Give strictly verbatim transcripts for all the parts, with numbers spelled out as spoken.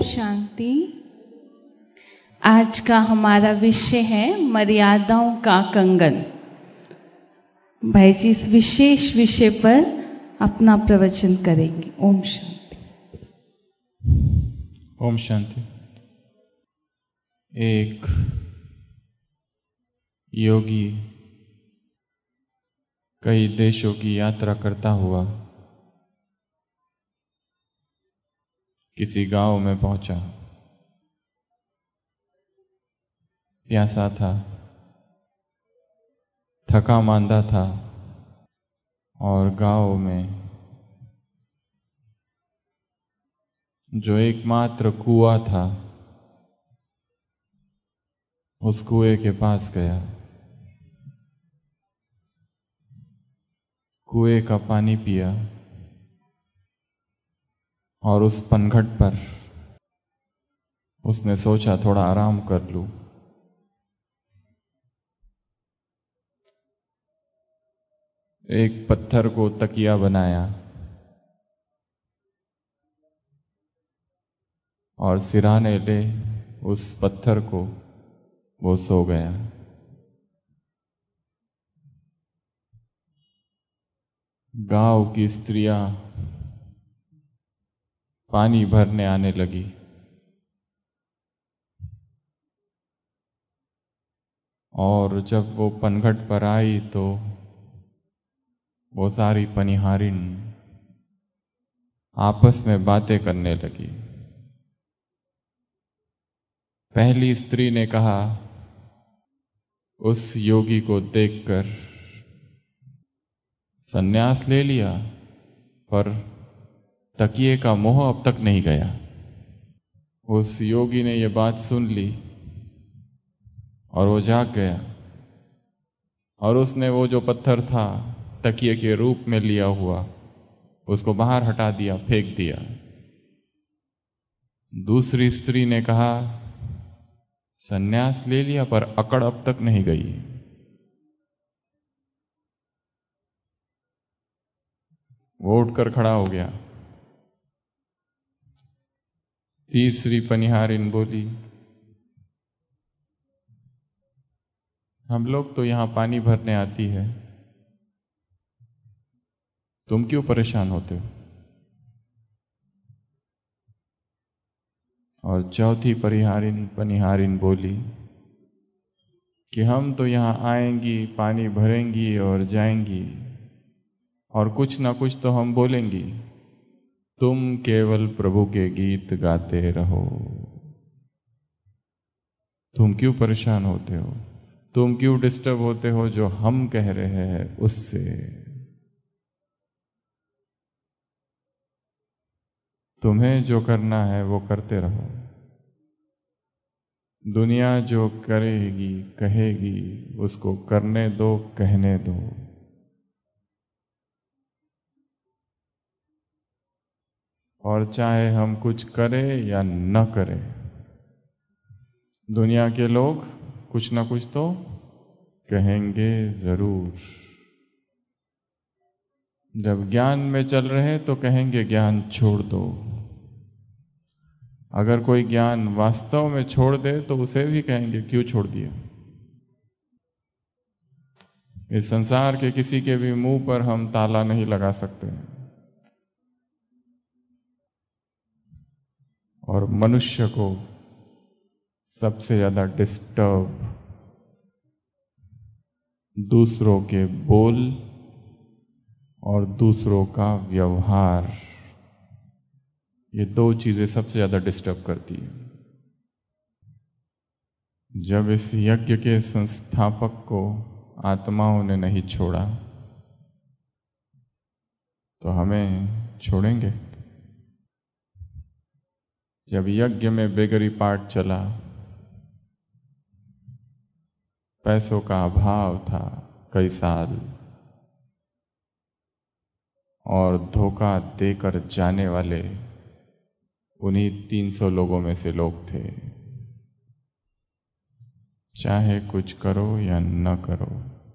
शांति। आज का हमारा विषय है मर्यादाओं का कंगन। भाई जी इस विशेष विषय पर अपना प्रवचन करेंगे। ओम शांति। ओम शांति। एक योगी कई देशों की यात्रा करता हुआ किसी गांव में पहुंचा। प्यासा था, थका मांदा था और गांव में जो एकमात्र कुआं था उस कुएं के पास गया। कुएं का पानी पिया और उस पनघट पर उसने सोचा थोड़ा आराम कर लूं। एक पत्थर को तकिया बनाया और सिरहाने ले उस पत्थर को वो सो गया। गांव की स्त्रियां पानी भरने आने लगी। और जब वो पनघट पर आई तो वो सारी पनिहारिन आपस में बातें करने लगी। पहली स्त्री ने कहा, उस योगी को देखकर संन्यास ले लिया पर तकिए का मोह अब तक नहीं गया। उस योगी ने यह बात सुन ली और वो जाग गया और उसने वो जो पत्थर था तकिए के रूप में लिया हुआ उसको बाहर हटा दिया, फेंक दिया। दूसरी स्त्री ने कहा, संन्यास ले लिया पर अकड़ अब तक नहीं गई। वो उठकर खड़ा हो गया। तीसरी पनिहारिन बोली, हम लोग तो यहां पानी भरने आती है, तुम क्यों परेशान होते हो? और चौथी परिहारिन पनिहारिन बोली कि हम तो यहां आएंगी, पानी भरेंगी और जाएंगी और कुछ ना कुछ तो हम बोलेंगी। तुम केवल प्रभु के गीत गाते रहो। तुम क्यों परेशान होते हो? तुम क्यों डिस्टर्ब होते हो जो हम कह रहे हैं उससे? तुम्हें जो करना है वो करते रहो। दुनिया जो करेगी कहेगी उसको करने दो, कहने दो। और चाहे हम कुछ करें या न करें, दुनिया के लोग कुछ ना कुछ तो कहेंगे जरूर। जब ज्ञान में चल रहे तो कहेंगे ज्ञान छोड़ दो। अगर कोई ज्ञान वास्तव में छोड़ दे तो उसे भी कहेंगे क्यों छोड़ दिया। इस संसार के किसी के भी मुंह पर हम ताला नहीं लगा सकते और मनुष्य को सबसे ज्यादा डिस्टर्ब दूसरों के बोल और दूसरों का व्यवहार, ये दो चीजें सबसे ज्यादा डिस्टर्ब करती है। जब इस यज्ञ के संस्थापक को आत्माओं ने नहीं छोड़ा तो हमें छोड़ेंगे? जब यज्ञ में बेगरी पाठ चला, पैसों का अभाव था कई साल और धोखा देकर जाने वाले उन्हीं तीन सौ लोगों में से लोग थे। चाहे कुछ करो या न करो,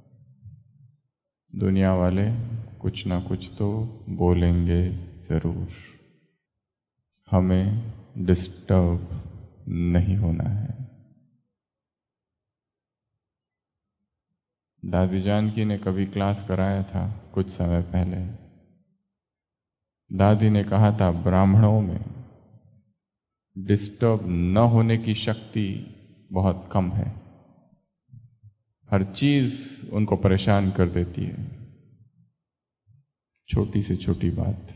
दुनिया वाले कुछ ना कुछ तो बोलेंगे जरूर। हमें डिस्टर्ब नहीं होना है। दादी जानकी ने कभी क्लास कराया था कुछ समय पहले। दादी ने कहा था ब्राह्मणों में डिस्टर्ब न होने की शक्ति बहुत कम है। हर चीज उनको परेशान कर देती है, छोटी से छोटी बात।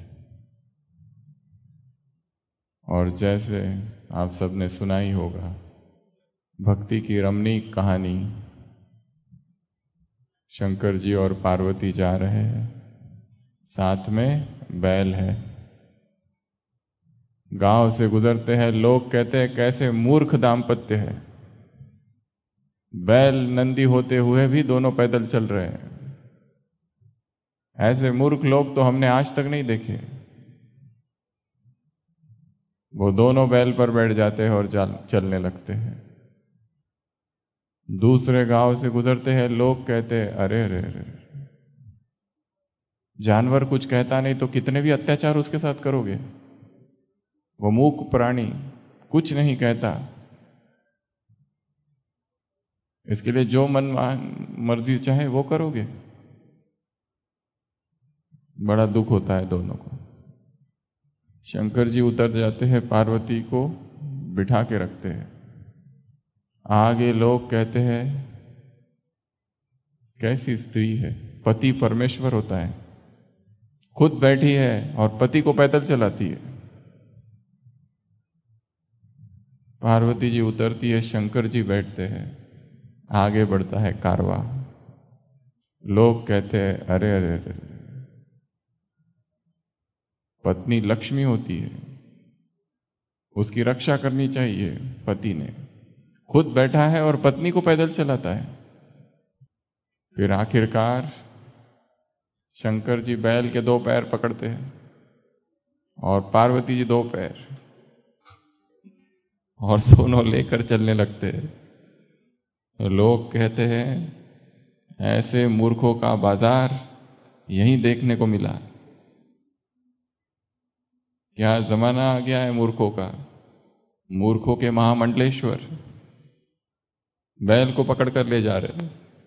और जैसे आप सबने सुना ही होगा भक्ति की रमणीक कहानी, शंकर जी और पार्वती जा रहे हैं, साथ में बैल है। गांव से गुजरते हैं, लोग कहते हैं कैसे मूर्ख दाम्पत्य है, बैल नंदी होते हुए भी दोनों पैदल चल रहे हैं। ऐसे मूर्ख लोग तो हमने आज तक नहीं देखे। वो दोनों बैल पर बैठ जाते हैं और चलने लगते हैं। दूसरे गांव से गुजरते हैं, लोग कहते हैं अरे अरे अरे, जानवर कुछ कहता नहीं तो कितने भी अत्याचार उसके साथ करोगे, वो मूक प्राणी कुछ नहीं कहता, इसके लिए जो मन मर्जी चाहे वो करोगे। बड़ा दुख होता है दोनों को। शंकर जी उतर जाते हैं, पार्वती को बिठा के रखते हैं। आगे लोग कहते हैं कैसी स्त्री है, पति परमेश्वर होता है, खुद बैठी है और पति को पैदल चलाती है। पार्वती जी उतरती है, शंकर जी बैठते हैं, आगे बढ़ता है कारवा। लोग कहते हैं अरे अरे अरे, पत्नी लक्ष्मी होती है, उसकी रक्षा करनी चाहिए। पति ने खुद बैठा है और पत्नी को पैदल चलाता है। फिर आखिरकार शंकर जी बैल के दो पैर पकड़ते हैं और पार्वती जी दो पैर, और दोनों लेकर चलने लगते हैं। तो लोग कहते हैं ऐसे मूर्खों का बाजार यहीं देखने को मिला। क्या जमाना आ गया है मूर्खों का, मूर्खों के महामंडलेश्वर बैल को पकड़ कर ले जा रहे हैं।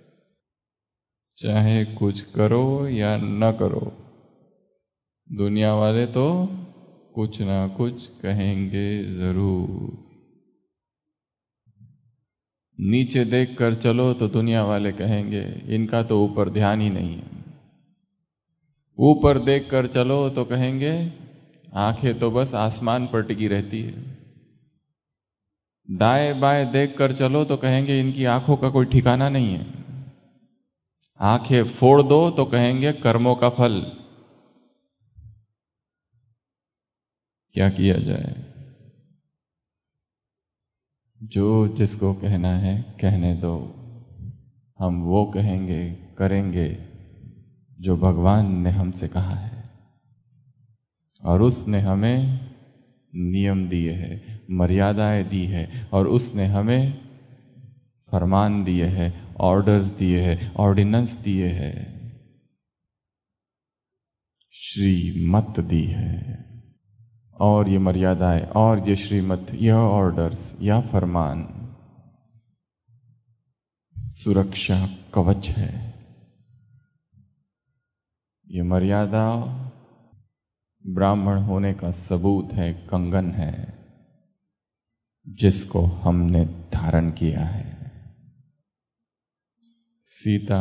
चाहे कुछ करो या न करो, दुनिया वाले तो कुछ ना कुछ कहेंगे जरूर। नीचे देखकर चलो तो दुनिया वाले कहेंगे इनका तो ऊपर ध्यान ही नहीं है। ऊपर देखकर चलो तो कहेंगे आंखें तो बस आसमान पर टिकी रहती है। दाएं बाएं देखकर चलो तो कहेंगे इनकी आंखों का कोई ठिकाना नहीं है। आंखें फोड़ दो तो कहेंगे कर्मों का फल। क्या किया जाए? जो जिसको कहना है कहने दो। हम वो कहेंगे करेंगे जो भगवान ने हमसे कहा है, और उसने हमें नियम दिए हैं, मर्यादाएं दी है, और उसने हमें फरमान दिए हैं, ऑर्डर्स दिए हैं, ऑर्डिनेंस दिए हैं, श्रीमत दी है। और ये मर्यादाएं और ये श्रीमत, यह ऑर्डर्स या फरमान सुरक्षा कवच है। ये मर्यादा ब्राह्मण होने का सबूत है, कंगन है जिसको हमने धारण किया है। सीता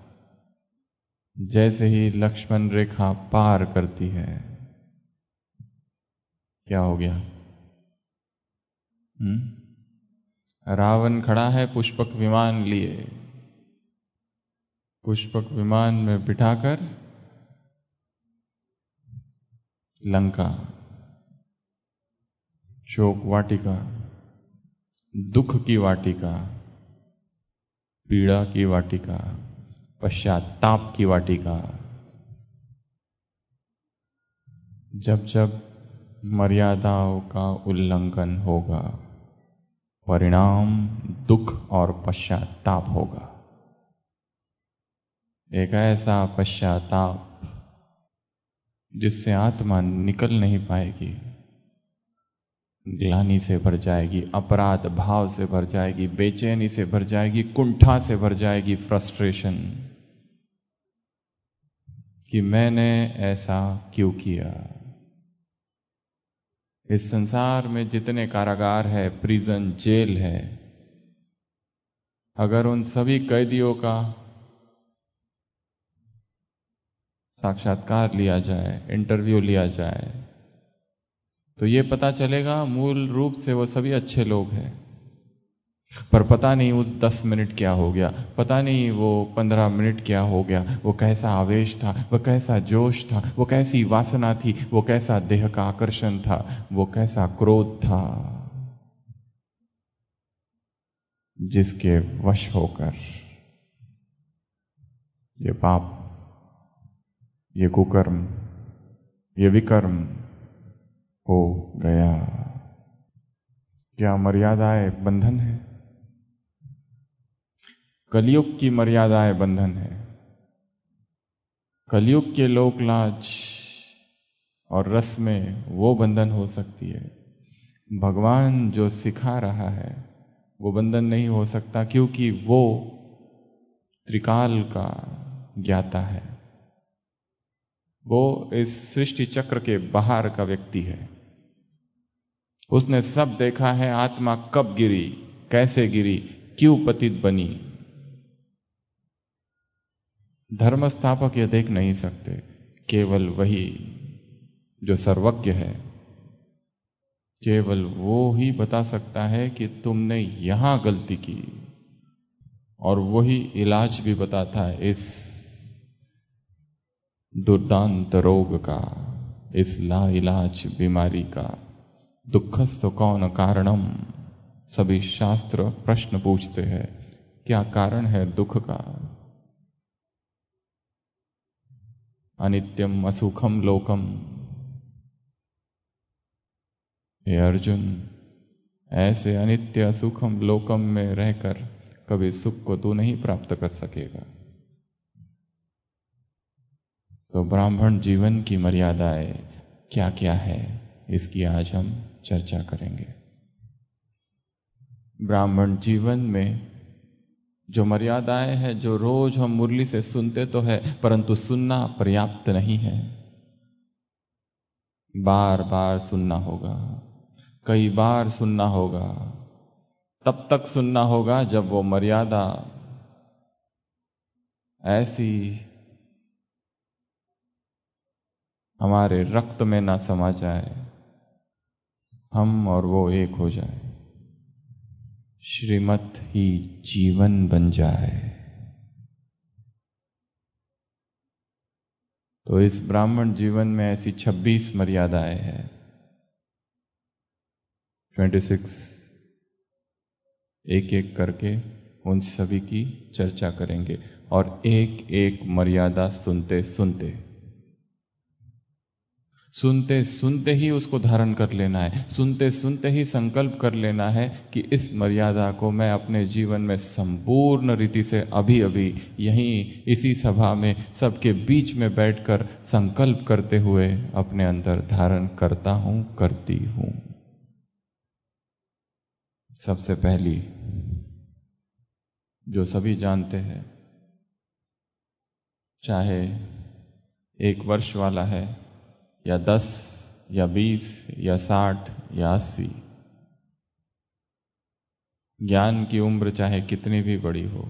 जैसे ही लक्ष्मण रेखा पार करती है, क्या हो गया? हम्म रावण खड़ा है पुष्पक विमान लिए, पुष्पक विमान में बिठाकर लंका, शोक वाटिका, दुख की वाटिका, पीड़ा की वाटिका, पश्चाताप की वाटिका। जब जब मर्यादाओं का उल्लंघन होगा, परिणाम दुख और पश्चाताप होगा। एक ऐसा पश्चाताप जिससे आत्मा निकल नहीं पाएगी, ग्लानि से भर जाएगी, अपराध भाव से भर जाएगी, बेचैनी से भर जाएगी, कुंठा से भर जाएगी, फ्रस्ट्रेशन कि मैंने ऐसा क्यों किया। इस संसार में जितने कारागार है, प्रिजन, जेल है, अगर उन सभी कैदियों का साक्षात्कार लिया जाए, इंटरव्यू लिया जाए, तो ये पता चलेगा मूल रूप से वो सभी अच्छे लोग हैं। पर पता नहीं उस दस मिनट क्या हो गया, पता नहीं वो पंद्रह मिनट क्या हो गया, वो कैसा आवेश था, वो कैसा जोश था, वो कैसी वासना थी, वो कैसा देह का आकर्षण था, वो कैसा क्रोध था, जिसके वश होकर ये पाप, ये कुकर्म, ये विकर्म हो गया। क्या मर्यादाएं बंधन है? कलयुग की मर्यादाएं बंधन है। कलयुग के लोक लाज और रस में वो बंधन हो सकती है। भगवान जो सिखा रहा है वो बंधन नहीं हो सकता, क्योंकि वो त्रिकाल का ज्ञाता है। वो इस सृष्टि चक्र के बाहर का व्यक्ति है। उसने सब देखा है। आत्मा कब गिरी, कैसे गिरी, क्यों पतित बनी। धर्म स्थापक ये देख नहीं सकते, केवल वही जो सर्वज्ञ है, केवल वो ही बता सकता है कि तुमने यहां गलती की। और वही इलाज भी बताता है इस दुर्दांत रोग का, इस लाइलाज बीमारी का। दुखस्तु कौन कारणम। सभी शास्त्र प्रश्न पूछते हैं, क्या कारण है दुख का। अनित्यम असुखम लोकम। हे अर्जुन, ऐसे अनित्य असुखम लोकम में रहकर कभी सुख को तू नहीं प्राप्त कर सकेगा। तो ब्राह्मण जीवन की मर्यादाएं क्या क्या है, इसकी आज हम चर्चा करेंगे। ब्राह्मण जीवन में जो मर्यादाएं हैं, जो रोज हम मुरली से सुनते तो है, परंतु सुनना पर्याप्त नहीं है। बार बार सुनना होगा, कई बार सुनना होगा, तब तक सुनना होगा जब वो मर्यादा ऐसी हमारे रक्त में ना समा जाए, हम और वो एक हो जाए, श्रीमत ही जीवन बन जाए। तो इस ब्राह्मण जीवन में ऐसी छब्बीस मर्यादाएं हैं, छब्बीस। एक एक करके उन सभी की चर्चा करेंगे और एक एक मर्यादा सुनते सुनते सुनते सुनते ही उसको धारण कर लेना है। सुनते सुनते ही संकल्प कर लेना है कि इस मर्यादा को मैं अपने जीवन में संपूर्ण रीति से अभी अभी यहीं इसी सभा में सबके बीच में बैठकर संकल्प करते हुए अपने अंदर धारण करता हूं, करती हूं। सबसे पहली जो सभी जानते हैं, चाहे एक वर्ष वाला है या दस या बीस या साठ या अस्सी, ज्ञान की उम्र चाहे कितनी भी बड़ी हो,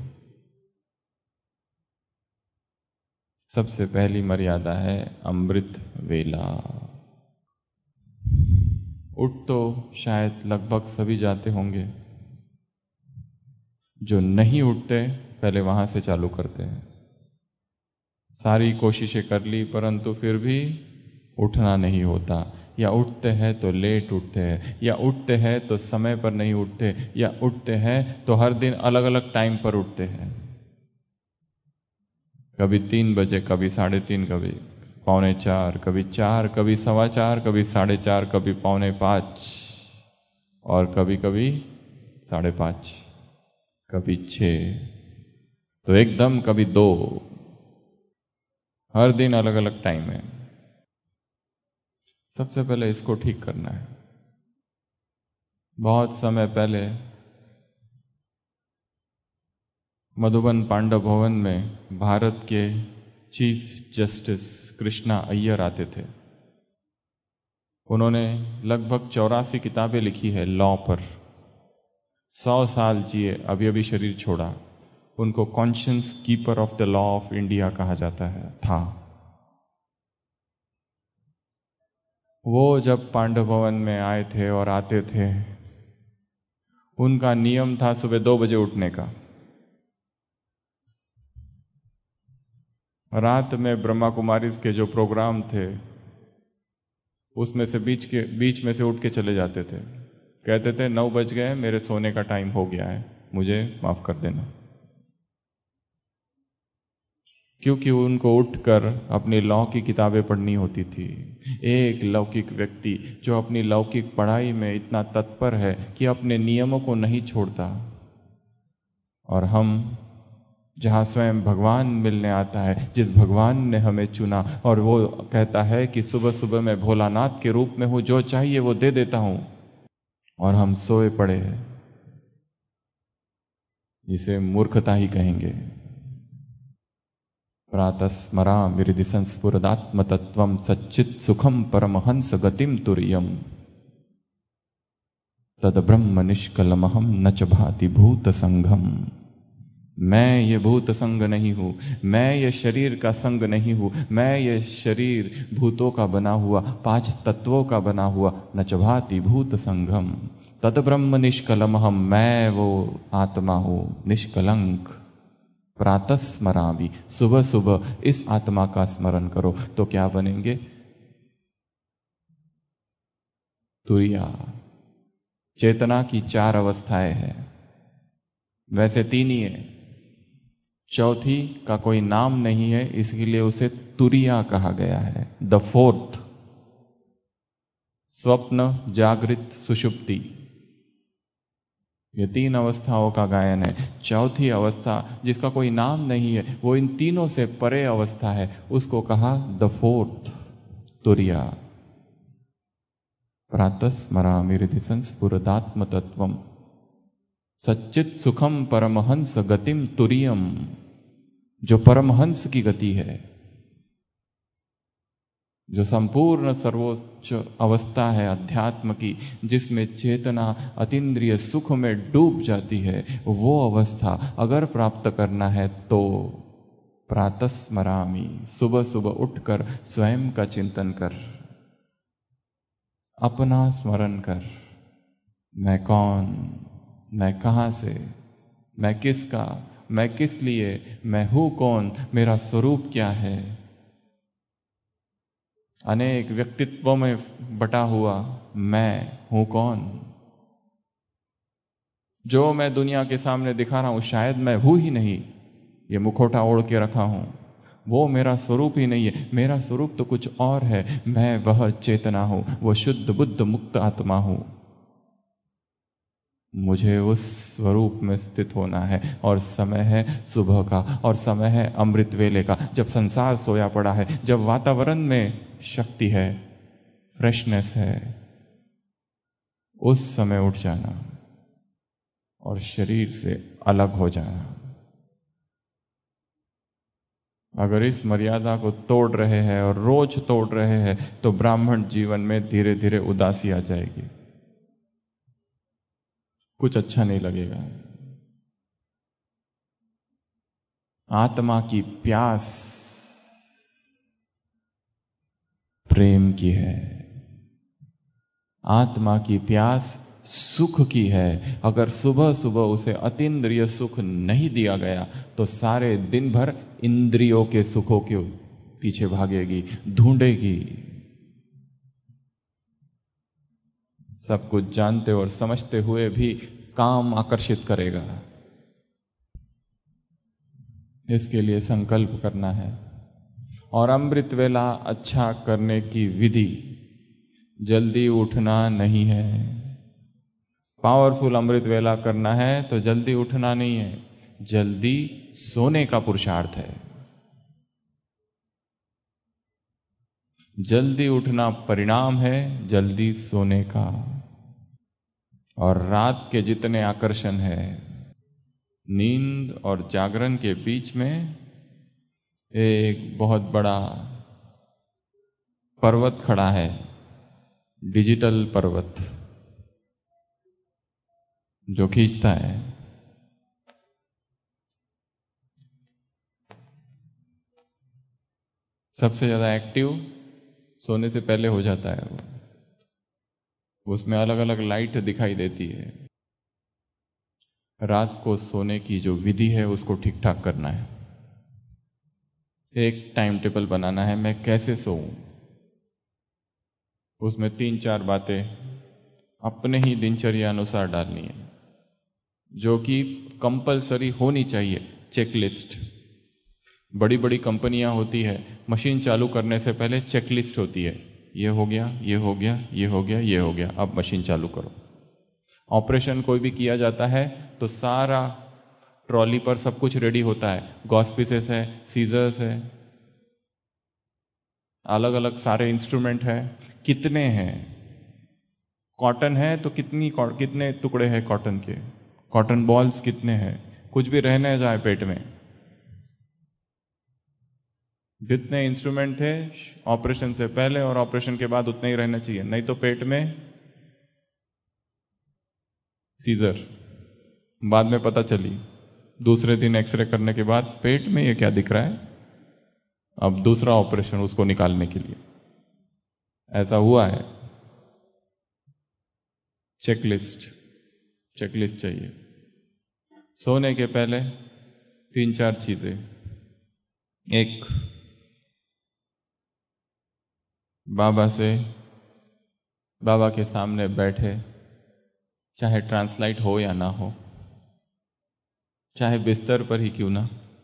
सबसे पहली मर्यादा है अमृत वेला। उठ तो शायद लगभग सभी जाते होंगे, जो नहीं उठते पहले वहां से चालू करते हैं। सारी कोशिशें कर ली परंतु फिर भी उठना नहीं होता, या उठते हैं तो लेट उठते हैं, या उठते हैं तो समय पर नहीं उठते, या उठते हैं तो हर दिन अलग अलग टाइम पर उठते हैं। कभी तीन बजे, कभी साढ़े तीन, कभी पौने चार, कभी चार, कभी सवा चार, कभी साढ़े चार, कभी पौने पाँच, और कभी कभी साढ़े पाँच, कभी छः, तो एकदम कभी दो। हर दिन अलग अलग टाइम है। सबसे पहले इसको ठीक करना है। बहुत समय पहले मधुबन पांडव भवन में भारत के चीफ जस्टिस कृष्णा अय्यर आते थे। उन्होंने लगभग चौरासी किताबें लिखी है लॉ पर। सौ साल जिए, अभी अभी शरीर छोड़ा। उनको conscience keeper of the law of India कहा जाता है था। वो जब पांडव भवन में आए थे और आते थे, उनका नियम था सुबह दो बजे उठने का। रात में ब्रह्मा कुमारीज के जो प्रोग्राम थे उसमें से बीच के बीच में से उठ के चले जाते थे। कहते थे नौ बज गए, मेरे सोने का टाइम हो गया है, मुझे माफ कर देना। क्योंकि उनको उठकर अपनी लॉ की किताबें पढ़नी होती थी। एक लौकिक व्यक्ति जो अपनी लौकिक पढ़ाई में इतना तत्पर है कि अपने नियमों को नहीं छोड़ता, और हम जहां स्वयं भगवान मिलने आता है, जिस भगवान ने हमें चुना, और वो कहता है कि सुबह सुबह मैं भोलानाथ के रूप में हूं, जो चाहिए वो दे देता हूं, और हम सोए पड़े हैं। इसे मूर्खता ही कहेंगे। प्रातस्मरामि हृदि संस्फुरदात्म तत्वं सच्चित् सुखम परमहंस गतिम तुर्यम तद ब्रह्म निष्कलमहम न च भाति भूत संघम। मैं ये भूत संग नहीं हूं, मैं ये शरीर का संग नहीं हूं, मैं ये शरीर भूतों का बना हुआ, पांच तत्वों का बना हुआ, न च भाति भूत संघम तद ब्रह्म निष्कलमहम। मैं वो आत्मा हूं निष्कलंक। प्रातः स्मरामि, सुबह सुबह इस आत्मा का स्मरण करो तो क्या बनेंगे? तुरिया। चेतना की चार अवस्थाएं हैं, वैसे तीन ही है, चौथी का कोई नाम नहीं है, इसलिए उसे तुरिया कहा गया है। द फोर्थ, स्वप्न, जागृत, सुषुप्ति, ये तीन अवस्थाओं का गायन है। चौथी अवस्था जिसका कोई नाम नहीं है, वो इन तीनों से परे अवस्था है, उसको कहा द फोर्थ, तुरिया। प्रातः स्मरामि हृदि संस्फुरदात्म तत्वम सच्चित् सुखम परमहंस गतिम तुरियम। जो परमहंस की गति है, जो संपूर्ण सर्वोच्च अवस्था है अध्यात्म की, जिसमें चेतना अतीन्द्रिय सुख में डूब जाती है, वो अवस्था अगर प्राप्त करना है तो प्रातः स्मरामि, सुबह सुबह उठकर स्वयं का चिंतन कर, अपना स्मरण कर। मैं कौन, मैं कहां से, मैं किसका, मैं किस लिए, मैं हूं कौन, मेरा स्वरूप क्या है। अनेक व्यक्तित्वों में बटा हुआ मैं हूं कौन। जो मैं दुनिया के सामने दिखा रहा हूं शायद मैं हूं ही नहीं, ये मुखौटा ओढ़ के रखा हूं, वो मेरा स्वरूप ही नहीं है। मेरा स्वरूप तो कुछ और है। मैं वह चेतना हूं, वो शुद्ध बुद्ध मुक्त आत्मा हूं। मुझे उस स्वरूप में स्थित होना है, और समय है सुबह का, और समय है अमृत वेले का, जब संसार सोया पड़ा है, जब वातावरण में शक्ति है, फ्रेशनेस है, उस समय उठ जाना और शरीर से अलग हो जाना। अगर इस मर्यादा को तोड़ रहे हैं और रोज तोड़ रहे हैं तो ब्राह्मण जीवन में धीरे धीरे उदासी आ जाएगी, कुछ अच्छा नहीं लगेगा। आत्मा की प्यास प्रेम की है, आत्मा की प्यास सुख की है। अगर सुबह सुबह उसे अतीन्द्रिय सुख नहीं दिया गया तो सारे दिन भर इंद्रियों के सुखों के पीछे भागेगी, ढूंढेगी। सब कुछ जानते और समझते हुए भी काम आकर्षित करेगा। इसके लिए संकल्प करना है। और अमृत वेला अच्छा करने की विधि जल्दी उठना नहीं है। पावरफुल अमृत वेला करना है तो जल्दी उठना नहीं है, जल्दी सोने का पुरुषार्थ है। जल्दी उठना परिणाम है जल्दी सोने का। और रात के जितने आकर्षण है, नींद और जागरण के बीच में एक बहुत बड़ा पर्वत खड़ा है, डिजिटल पर्वत, जो खींचता है। सबसे ज्यादा एक्टिव सोने से पहले हो जाता है वो। उसमें अलग अलग लाइट दिखाई देती है। रात को सोने की जो विधि है उसको ठीक ठाक करना है। एक टाइम टेबल बनाना है, मैं कैसे सोऊं। उसमें तीन चार बातें अपने ही दिनचर्या अनुसार डालनी है, जो कि कंपलसरी होनी चाहिए। चेकलिस्ट, बड़ी बड़ी कंपनियां होती है, मशीन चालू करने से पहले चेकलिस्ट होती है, ये हो गया, ये हो गया, ये हो गया, ये हो गया, अब मशीन चालू करो। ऑपरेशन कोई भी किया जाता है तो सारा ट्रॉली पर सब कुछ रेडी होता है, गॉस पीसेस है, सीजर्स है, अलग अलग सारे इंस्ट्रूमेंट है। कितने हैं? कॉटन है तो कितनी कितने टुकड़े हैं कॉटन के, कॉटन बॉल्स कितने हैं, कुछ भी रहने जाए पेट में। जितने इंस्ट्रूमेंट थे ऑपरेशन से पहले और ऑपरेशन के बाद उतने ही रहना चाहिए, नहीं तो पेट में सीजर। बाद में पता चली दूसरे दिन एक्सरे करने के बाद, पेट में ये क्या दिख रहा है, अब दूसरा ऑपरेशन उसको निकालने के लिए। ऐसा हुआ है। चेकलिस्ट, चेकलिस्ट चाहिए। सोने के पहले तीन चार चीजें। एक, बाबा से बाबा के सामने बैठे, चाहे ट्रांसलाइट हो या ना हो, चाहे बिस्तर पर ही क्यों ना,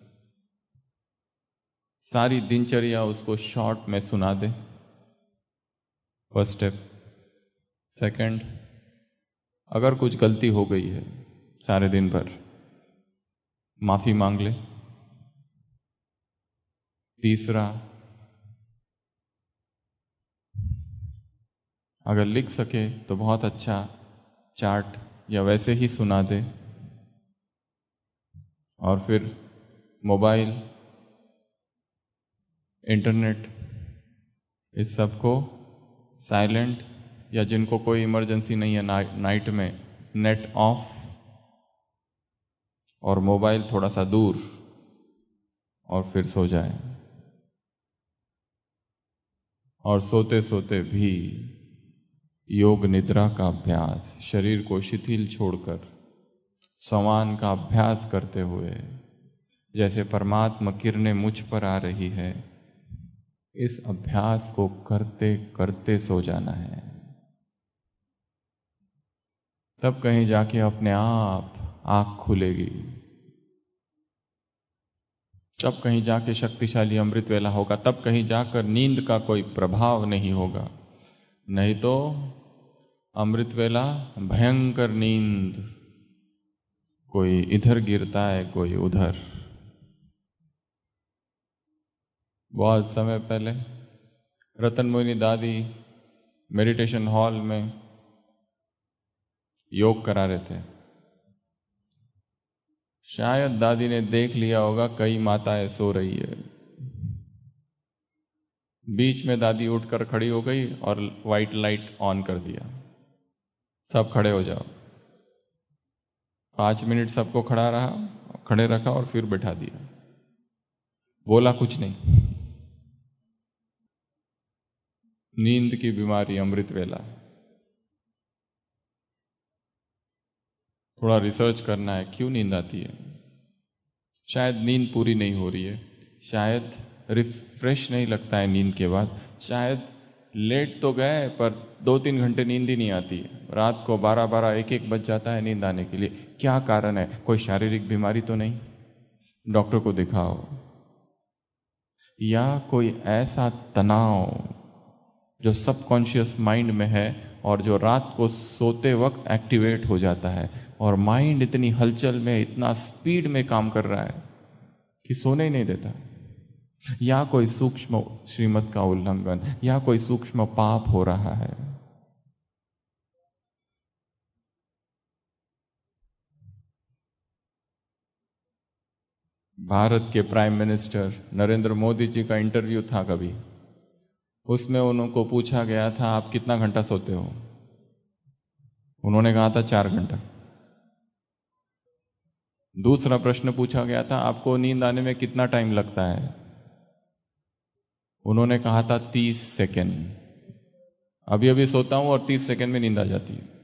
सारी दिनचर्या उसको शॉर्ट में सुना दे। First step. सेकंड, अगर कुछ गलती हो गई है सारे दिन भर, माफी मांग ले। तीसरा, अगर लिख सके तो बहुत अच्छा चार्ट या वैसे ही सुना दे। और फिर मोबाइल, इंटरनेट, इस सब को साइलेंट, या जिनको कोई इमरजेंसी नहीं है नाइट में, नेट ऑफ और मोबाइल थोड़ा सा दूर, और फिर सो जाए। और सोते सोते भी योग निद्रा का अभ्यास, शरीर को शिथिल छोड़कर संवान का अभ्यास करते हुए, जैसे परमात्मा किरणें मुझ पर आ रही है, इस अभ्यास को करते करते सो जाना है। तब कहीं जाके अपने आप आंख खुलेगी, तब कहीं जाके शक्तिशाली अमृत वेला होगा, तब कहीं जाकर नींद का कोई प्रभाव नहीं होगा। नहीं तो अमृत वेला भयंकर नींद, कोई इधर गिरता है कोई उधर। बहुत समय पहले रतन मोहिनी दादी मेडिटेशन हॉल में योग करा रहे थे। शायद दादी ने देख लिया होगा कई माताएं सो रही है। बीच में दादी उठकर खड़ी हो गई और व्हाइट लाइट ऑन कर दिया, सब खड़े हो जाओ। पांच मिनट सबको खड़ा रहा, खड़े रखा और फिर बैठा दिया। बोला कुछ नहीं। नींद की बीमारी अमृत वेला। थोड़ा रिसर्च करना है क्यों नींद आती है। शायद नींद पूरी नहीं हो रही है, शायद रिफ्रेश नहीं लगता है नींद के बाद, शायद लेट तो गए पर दो तीन घंटे नींद ही नहीं आती है। रात को बारह बारह एक एक बज जाता है नींद आने के लिए। क्या कारण है? कोई शारीरिक बीमारी तो नहीं? डॉक्टर को दिखाओ। या कोई ऐसा तनाव जो सबकॉन्शियस माइंड में है और जो रात को सोते वक्त एक्टिवेट हो जाता है, और माइंड इतनी हलचल में, इतना स्पीड में काम कर रहा है कि सोने ही नहीं देता। या कोई सूक्ष्म श्रीमत का उल्लंघन, या कोई सूक्ष्म पाप हो रहा है। भारत के प्राइम मिनिस्टर नरेंद्र मोदी जी का इंटरव्यू था कभी, उसमें उनको पूछा गया था आप कितना घंटा सोते हो? उन्होंने कहा था चार घंटा। दूसरा प्रश्न पूछा गया था आपको नींद आने में कितना टाइम लगता है? उन्होंने कहा था तीस सेकेंड। अभी अभी सोता हूं और तीस सेकेंड में नींद आ जाती है।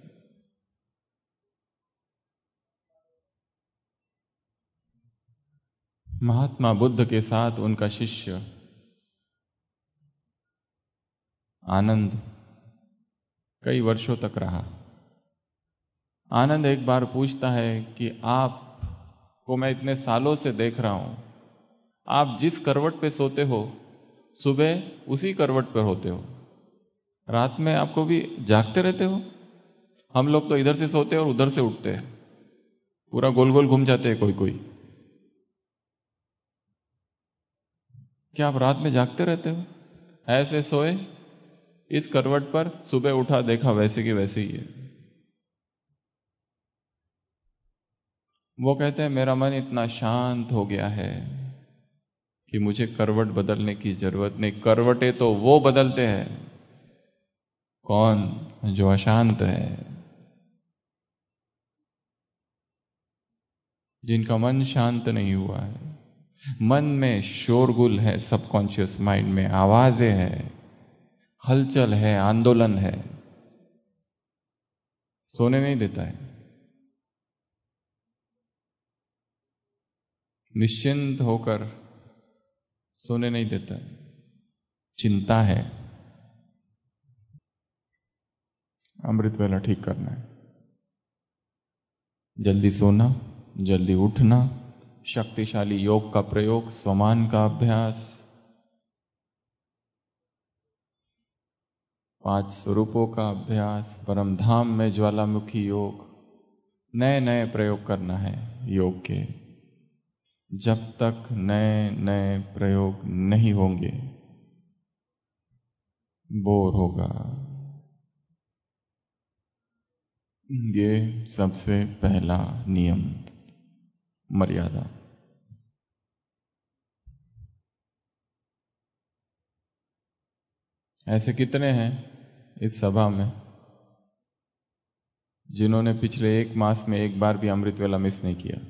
महात्मा बुद्ध के साथ उनका शिष्य आनंद कई वर्षों तक रहा। आनंद एक बार पूछता है कि आप को मैं इतने सालों से देख रहा हूं, आप जिस करवट पे सोते हो सुबह उसी करवट पर होते हो, रात में आपको भी जागते रहते हो? हम लोग तो इधर से सोते हैं और उधर से उठते हैं, पूरा गोल गोल घूम जाते हैं कोई कोई। क्या आप रात में जागते रहते हो? ऐसे सोए इस करवट पर, सुबह उठा देखा वैसे की वैसे ही है। वो कहते हैं मेरा मन इतना शांत हो गया है कि मुझे करवट बदलने की जरूरत नहीं। करवटें तो वो बदलते हैं, कौन? जो अशांत है, जिनका मन शांत नहीं हुआ है। मन में शोरगुल है, सबकॉन्शियस माइंड में आवाजें हैं, हलचल है, आंदोलन है, सोने नहीं देता है। निश्चिंत होकर सोने नहीं देता है, चिंता है। अमृत वेला ठीक करना है, जल्दी सोना, जल्दी उठना, शक्तिशाली योग का प्रयोग, स्वमान का अभ्यास, पांच स्वरूपों का अभ्यास, परम धाम में ज्वालामुखी योग, नए नए प्रयोग करना है योग के। जब तक नए नए प्रयोग नहीं होंगे बोर होगा। ये सबसे पहला नियम, मर्यादा। ऐसे कितने हैं इस सभा में जिन्होंने पिछले एक मास में एक बार भी अमृत वेला मिस नहीं किया?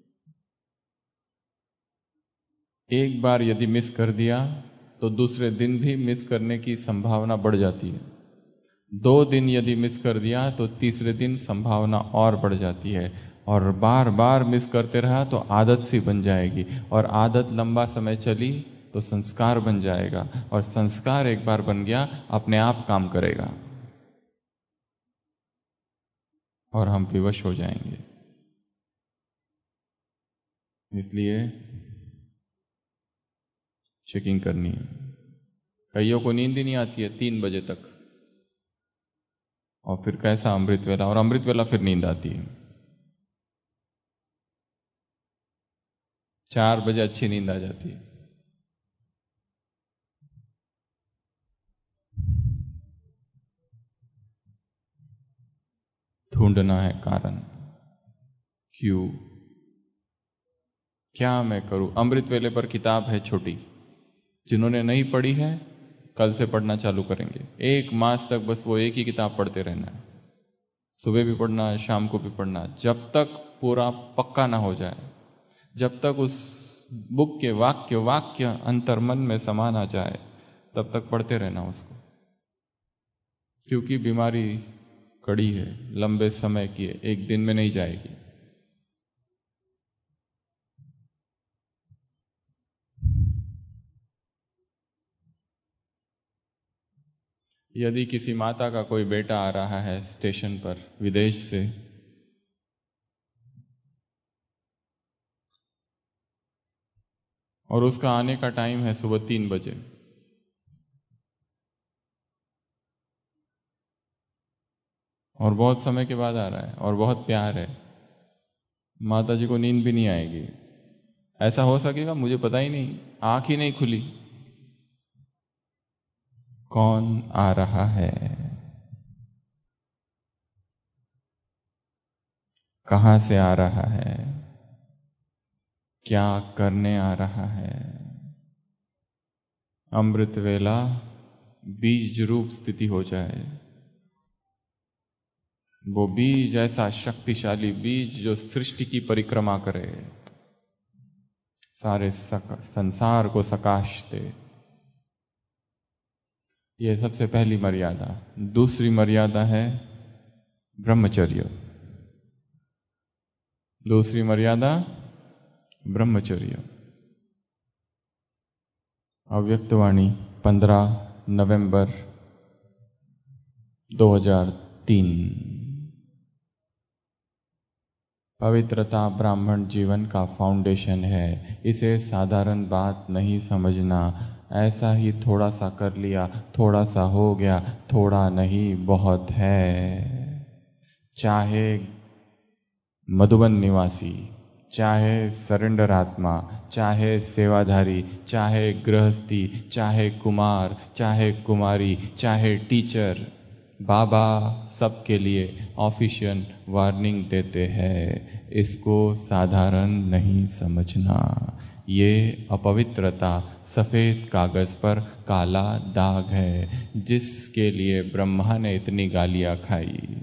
एक बार यदि मिस कर दिया तो दूसरे दिन भी मिस करने की संभावना बढ़ जाती है। दो दिन यदि मिस कर दिया तो तीसरे दिन संभावना और बढ़ जाती है। और बार बार मिस करते रहा तो आदत सी बन जाएगी, और आदत लंबा समय चली तो संस्कार बन जाएगा, और संस्कार एक बार बन गया अपने आप काम करेगा और हम विवश हो जाएंगे। इसलिए चेकिंग करनी है। कईयों को नींद ही नहीं आती है तीन बजे तक, और फिर कैसा अमृत वेला, और अमृत वेला फिर नींद आती है। चार बजे अच्छी नींद आ जाती है। ढूंढना है कारण, क्यों, क्या मैं करूं। अमृत वेले पर किताब है छोटी, जिन्होंने नहीं पढ़ी है कल से पढ़ना चालू करेंगे। एक मास तक बस वो एक ही किताब पढ़ते रहना है, सुबह भी पढ़ना है, शाम को भी पढ़ना है, जब तक पूरा पक्का ना हो जाए, जब तक उस बुक के वाक्य वाक्य अंतर्मन में समा ना जाए, तब तक पढ़ते रहना उसको। क्योंकि बीमारी कड़ी है, लंबे समय की है, एक दिन में नहीं जाएगी। यदि किसी माता का कोई बेटा आ रहा है स्टेशन पर विदेश से, और उसका आने का टाइम है सुबह तीन बजे, और बहुत समय के बाद आ रहा है और बहुत प्यार है, माता जी को नींद भी नहीं आएगी। ऐसा हो सकेगा? मुझे पता ही नहीं, आंख ही नहीं खुली। कौन आ रहा है, कहां से आ रहा है, क्या करने आ रहा है। अमृत वेला बीज रूप स्थिति हो जाए, वो बीज ऐसा शक्तिशाली बीज जो सृष्टि की परिक्रमा करे, सारे संसार को सकाश दे। यह सबसे पहली मर्यादा। दूसरी मर्यादा है ब्रह्मचर्य। दूसरी मर्यादा ब्रह्मचर्य। अव्यक्तवाणी पंद्रह नवंबर दो हज़ार तीन। पवित्रता ब्राह्मण जीवन का फाउंडेशन है। इसे साधारण बात नहीं समझना। ऐसा ही थोड़ा सा कर लिया, थोड़ा सा हो गया, थोड़ा नहीं बहुत है। चाहे मधुबन निवासी, चाहे सरेंडर आत्मा, चाहे सेवाधारी, चाहे गृहस्थी, चाहे कुमार, चाहे कुमारी, चाहे टीचर, बाबा सबके लिए ऑफिशियल वार्निंग देते हैं। इसको साधारण नहीं समझना। ये अपवित्रता सफेद कागज पर काला दाग है, जिसके लिए ब्रह्मा ने इतनी गालियां खाई।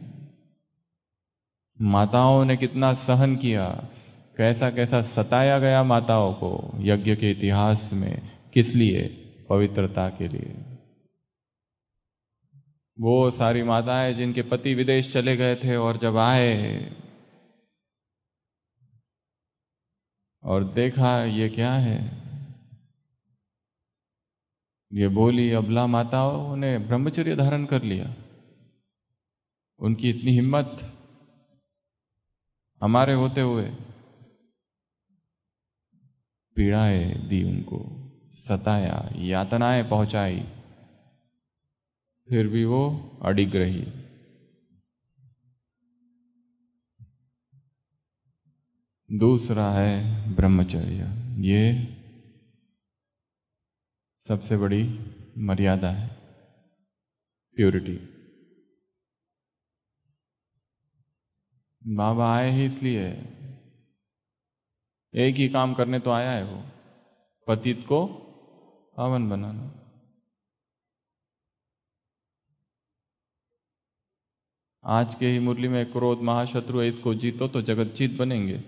माताओं ने कितना सहन किया, कैसा कैसा सताया गया माताओं को यज्ञ के इतिहास में। किस लिए? पवित्रता के लिए। वो सारी माताएं जिनके पति विदेश चले गए थे और जब आए और देखा ये क्या है, ये बोली अबला माताओं ने ब्रह्मचर्य धारण कर लिया। उनकी इतनी हिम्मत, हमारे होते हुए पीड़ाएं दी, उनको सताया, यातनाएं पहुंचाई, फिर भी वो अडिग रही। दूसरा है ब्रह्मचर्य। ये सबसे बड़ी मर्यादा है, प्योरिटी। बाबा आए ही इसलिए, एक ही काम करने तो आया है वो, पतित को पावन बनाना। आज के ही मुरली में क्रोध महाशत्रु है, इसको जीतो तो जगत जीत बनेंगे।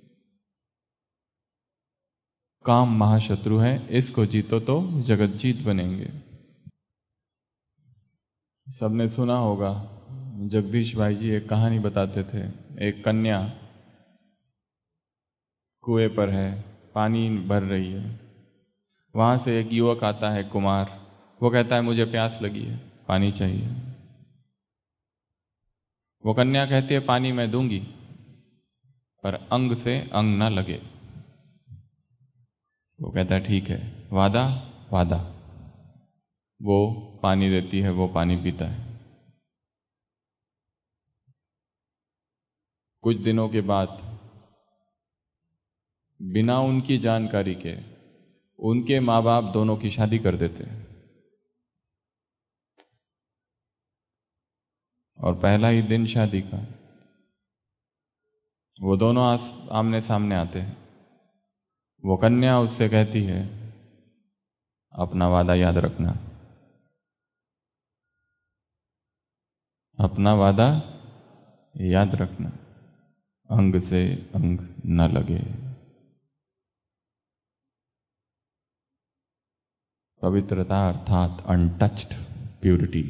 काम महाशत्रु है, इसको जीतो तो जगत जीत बनेंगे। सबने सुना होगा, जगदीश भाई जी एक कहानी बताते थे। एक कन्या कुएं पर है, पानी भर रही है। वहां से एक युवक आता है, कुमार। वो कहता है मुझे प्यास लगी है, पानी चाहिए। वो कन्या कहती है पानी मैं दूंगी, पर अंग से अंग ना लगे। वो कहता है ठीक है, वादा? वादा। वो पानी देती है, वो पानी पीता है। कुछ दिनों के बाद बिना उनकी जानकारी के उनके माँ बाप दोनों की शादी कर देते हैं। और पहला ही दिन शादी का, वो दोनों आमने सामने आते हैं। वो कन्या उससे कहती है अपना वादा याद रखना, अपना वादा याद रखना, अंग से अंग न लगे। पवित्रता अर्थात अनटच्ड प्यूरिटी।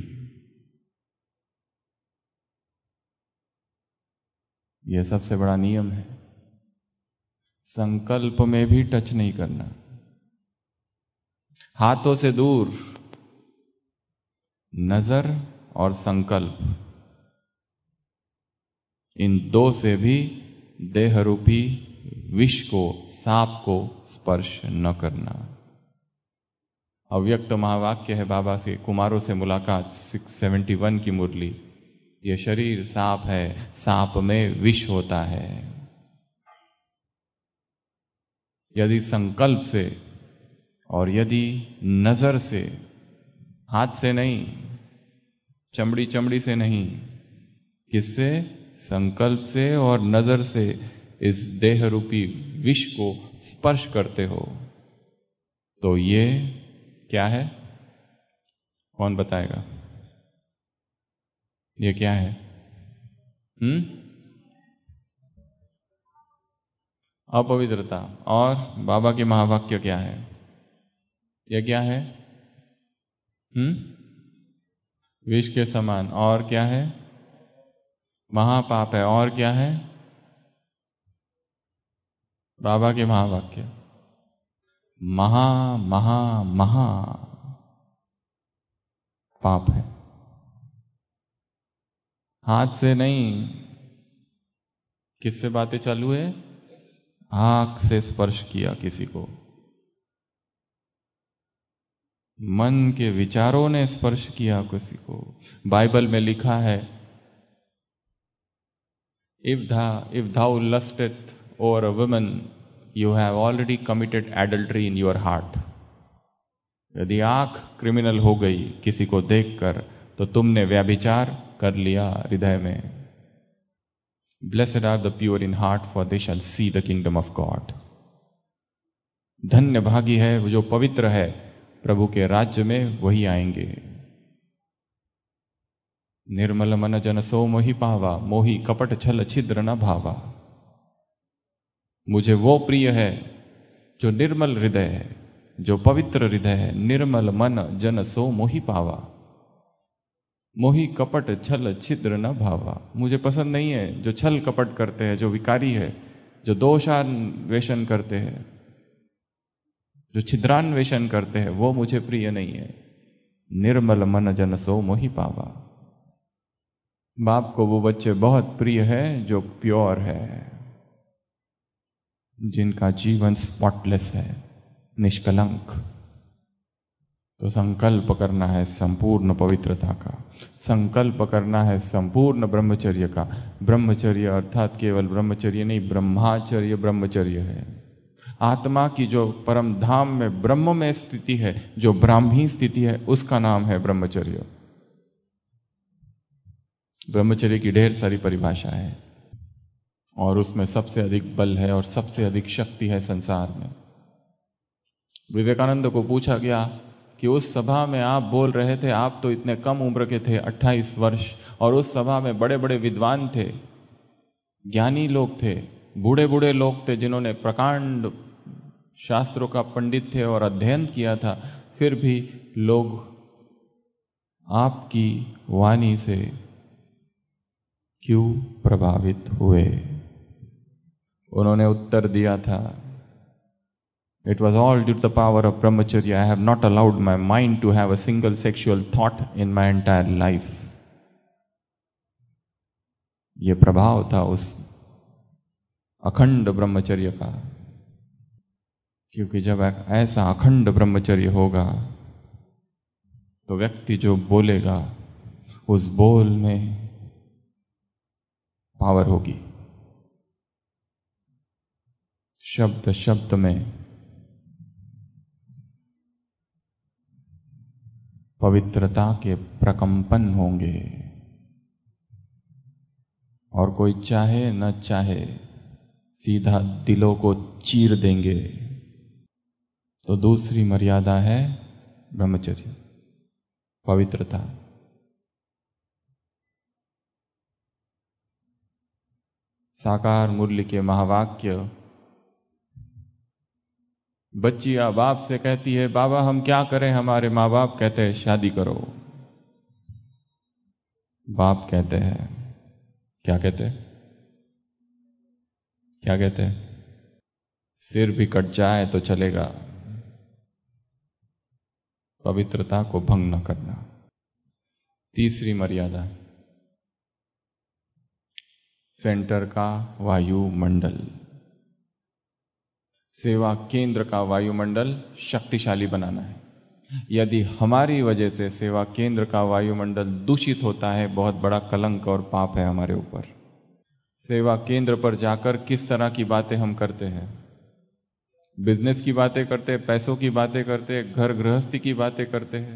यह सबसे बड़ा नियम है। संकल्प में भी टच नहीं करना। हाथों से दूर नजर और संकल्प, इन दो से भी देह रूपी विष को, सांप को स्पर्श न करना। अव्यक्त महावाक्य है बाबा से, कुमारों से मुलाकात, सिक्स सेवेंटी वन की मुरली। यह शरीर सांप है, सांप में विष होता है। यदि संकल्प से और यदि नजर से, हाथ से नहीं, चमड़ी चमड़ी से नहीं, किससे? संकल्प से और नजर से इस देह रूपी विष को स्पर्श करते हो तो ये क्या है? कौन बताएगा? ये क्या है? हम्म अपवित्रता। और बाबा के महावाक्य क्या है? ये क्या है? हम्म विष के समान। और क्या है? महापाप है। और क्या है? बाबा के महावाक्य महा महा महा पाप है। हाथ से नहीं, किससे बातें चालू है? आंख से स्पर्श किया किसी को, मन के विचारों ने स्पर्श किया किसी को। बाइबल में लिखा है, इफ धा if thou lusteth over a woman, you have already committed adultery in your heart. यदि आंख क्रिमिनल हो गई किसी को देखकर तो तुमने व्यभिचार कर लिया हृदय में। Blessed are the pure in heart, for they shall see the kingdom of God. धन्य भागी है वो जो पवित्र है, प्रभु के राज्य में वही आएंगे। निर्मल मन जन सो मोहि पावा, मोहि कपट छल छिद्र न भावा। मुझे वो प्रिय है जो निर्मल हृदय है, जो पवित्र हृदय है। निर्मल मन जन सो मोहि पावा, मोहि कपट छल छिद्र न भावा। मुझे पसंद नहीं है जो छल कपट करते हैं, जो विकारी है, जो दोषान्वेषण करते हैं, जो छिद्रान्वेषण करते हैं, वो मुझे प्रिय नहीं है। निर्मल मन जन सो मोहि पावा। बाप को वो बच्चे बहुत प्रिय है जो प्योर है, जिनका जीवन स्पॉटलेस है, निष्कलंक। तो संकल्प करना है संपूर्ण पवित्रता का, संकल्प करना है संपूर्ण ब्रह्मचर्य का। ब्रह्मचर्य अर्थात केवल ब्रह्मचर्य नहीं, ब्रह्माचर्य ब्रह्मचर्य है। आत्मा की जो परम धाम में ब्रह्म में स्थिति है, जो ब्राह्मी स्थिति है, उसका नाम है ब्रह्मचर्य। ब्रह्मचर्य की ढेर सारी परिभाषा है और उसमें सबसे अधिक बल है और सबसे अधिक शक्ति है संसार में। विवेकानंद को पूछा गया कि उस सभा में आप बोल रहे थे, आप तो इतने कम उम्र के थे, अट्ठाईस वर्ष, और उस सभा में बड़े बड़े विद्वान थे, ज्ञानी लोग थे, बूढ़े बूढ़े लोग थे, जिन्होंने प्रकांड शास्त्रों का पंडित थे और अध्ययन किया था, फिर भी लोग आपकी वाणी से क्यों प्रभावित हुए? उन्होंने उत्तर दिया था, It was all due to the power of brahmacharya. I have not allowed my mind to have a single sexual thought in my entire life. ये प्रभाव था उस अखंड ब्रह्मचर्य का, क्योंकि जब एक ऐसा अखंड ब्रह्मचर्य होगा तो व्यक्ति जो बोलेगा उस बोल में पावर होगी। शब्द शब्द में पवित्रता के प्रकंपन होंगे और कोई चाहे न चाहे सीधा दिलों को चीर देंगे। तो दूसरी मर्यादा है ब्रह्मचर्य, पवित्रता। साकार मुरली के महावाक्य, बच्चियां बाप से कहती है, बाबा हम क्या करें? हमारे माँ बाप कहते हैं शादी करो। बाप कहते हैं, क्या कहते हैं? क्या कहते हैं? सिर भी कट जाए तो चलेगा, पवित्रता को भंग न करना। तीसरी मर्यादा, सेंटर का वायुमंडल, सेवा केंद्र का वायुमंडल शक्तिशाली बनाना है। यदि हमारी वजह से सेवा केंद्र का वायुमंडल दूषित होता है, बहुत बड़ा कलंक और पाप है हमारे ऊपर। सेवा केंद्र पर जाकर किस तरह की बातें हम करते हैं? बिजनेस की बातें करते हैं, पैसों की बातें करते हैं, घर गृहस्थी की बातें करते हैं।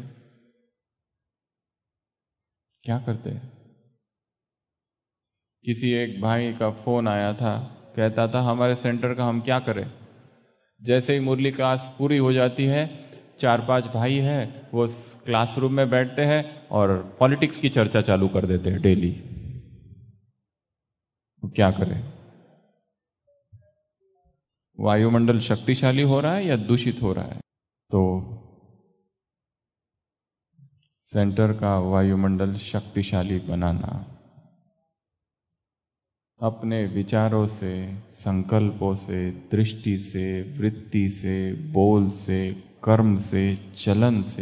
क्या करते हैं? किसी एक भाई का फोन आया था कहता था हमारे सेंटर का हम क्या करें। जैसे ही मुरली क्लास पूरी हो जाती है, चार पांच भाई है, वो क्लासरूम में बैठते हैं और पॉलिटिक्स की चर्चा चालू कर देते हैं डेली। तो क्या करें? वायुमंडल शक्तिशाली हो रहा है या दूषित हो रहा है? तो सेंटर का वायुमंडल शक्तिशाली बनाना अपने विचारों से, संकल्पों से, दृष्टि से, वृत्ति से, बोल से, कर्म से, चलन से,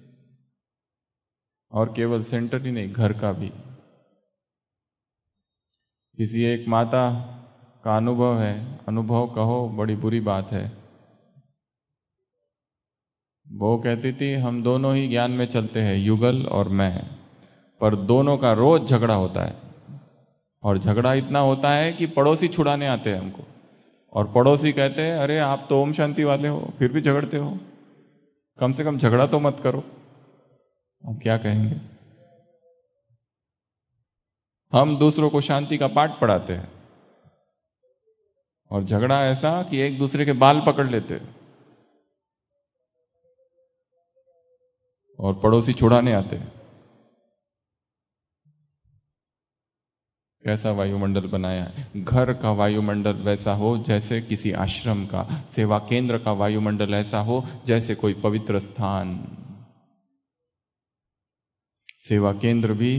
और केवल सेंटर ही नहीं, घर का भी। किसी एक माता का अनुभव है, अनुभव कहो बड़ी बुरी बात है, वो कहती थी हम दोनों ही ज्ञान में चलते हैं, युगल और मैं, पर दोनों का रोज झगड़ा होता है। और झगड़ा इतना होता है कि पड़ोसी छुड़ाने आते हैं हमको, और पड़ोसी कहते हैं अरे आप तो ओम शांति वाले हो, फिर भी झगड़ते हो, कम से कम झगड़ा तो मत करो। हम क्या कहेंगे? हम दूसरों को शांति का पाठ पढ़ाते हैं और झगड़ा ऐसा कि एक दूसरे के बाल पकड़ लेते हैं और पड़ोसी छुड़ाने आते हैं। कैसा वायुमंडल बनाया है? घर का वायुमंडल वैसा हो जैसे किसी आश्रम का, सेवा केंद्र का वायुमंडल ऐसा हो जैसे कोई पवित्र स्थान। सेवा केंद्र भी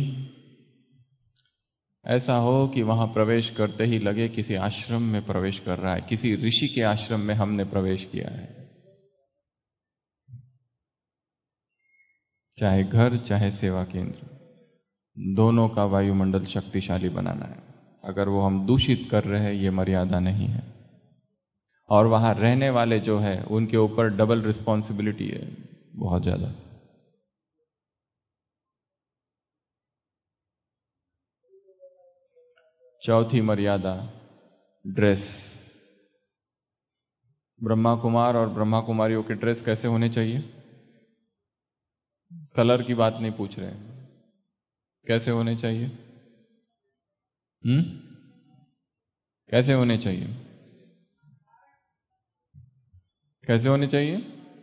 ऐसा हो कि वहां प्रवेश करते ही लगे किसी आश्रम में प्रवेश कर रहा है, किसी ऋषि के आश्रम में हमने प्रवेश किया है। चाहे घर चाहे सेवा केंद्र, दोनों का वायुमंडल शक्तिशाली बनाना है। अगर वो हम दूषित कर रहे हैं, ये मर्यादा नहीं है। और वहां रहने वाले जो है उनके ऊपर डबल रिस्पॉन्सिबिलिटी है, बहुत ज्यादा। चौथी मर्यादा, ड्रेस। ब्रह्मा कुमार और ब्रह्मा कुमारियों के ड्रेस कैसे होने चाहिए? कलर की बात नहीं पूछ रहे हैं, कैसे होने चाहिए? हम्म कैसे होने चाहिए? कैसे होने चाहिए?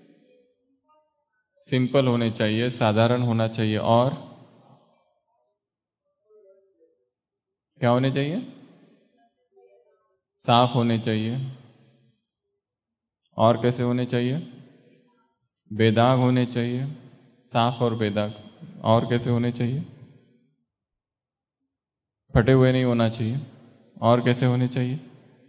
सिंपल होने चाहिए, साधारण होना चाहिए। और क्या होने चाहिए? साफ होने चाहिए। और कैसे होने चाहिए? बेदाग होने चाहिए। साफ और बेदाग। और कैसे होने चाहिए? फटे हुए नहीं होना चाहिए। और कैसे होने चाहिए?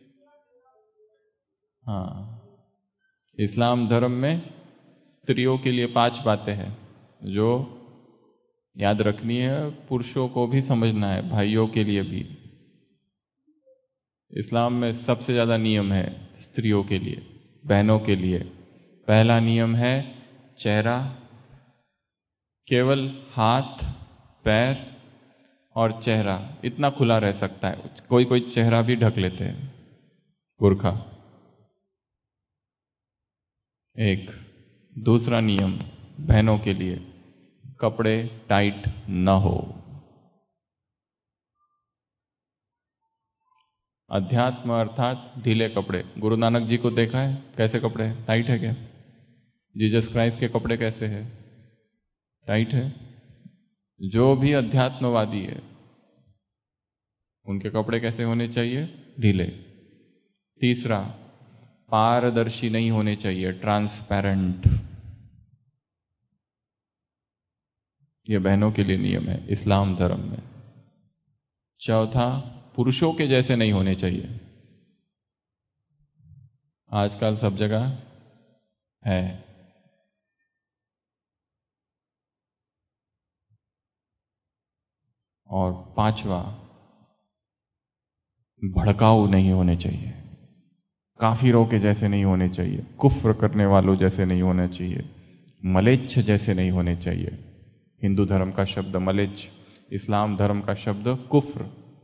हाँ, इस्लाम धर्म में स्त्रियों के लिए पांच बातें हैं जो याद रखनी है, पुरुषों को भी समझना है, भाइयों के लिए भी। इस्लाम में सबसे ज्यादा नियम है स्त्रियों के लिए, बहनों के लिए। पहला नियम है चेहरा, केवल हाथ, पैर और चेहरा इतना खुला रह सकता है। कोई कोई चेहरा भी ढक लेते हैं, बुर्का। एक। दूसरा नियम बहनों के लिए, कपड़े टाइट न हो। अध्यात्म अर्थात ढीले कपड़े। गुरु नानक जी को देखा है कैसे कपड़े हैं? टाइट है क्या? जीसस क्राइस्ट के कपड़े कैसे हैं? टाइट है। जो भी अध्यात्मवादी है उनके कपड़े कैसे होने चाहिए? ढीले। तीसरा, पारदर्शी नहीं होने चाहिए, ट्रांसपेरेंट। यह बहनों के लिए नियम है इस्लाम धर्म में। चौथा, पुरुषों के जैसे नहीं होने चाहिए। आजकल सब जगह है। और पांचवा, भड़काऊ नहीं होने चाहिए, काफिरों के जैसे नहीं होने चाहिए, कुफ्र करने वालों जैसे नहीं होने चाहिए, मलेच्छ जैसे नहीं होने चाहिए। हिंदू धर्म का शब्द मलेच्छ, इस्लाम धर्म का शब्द कुफ्र,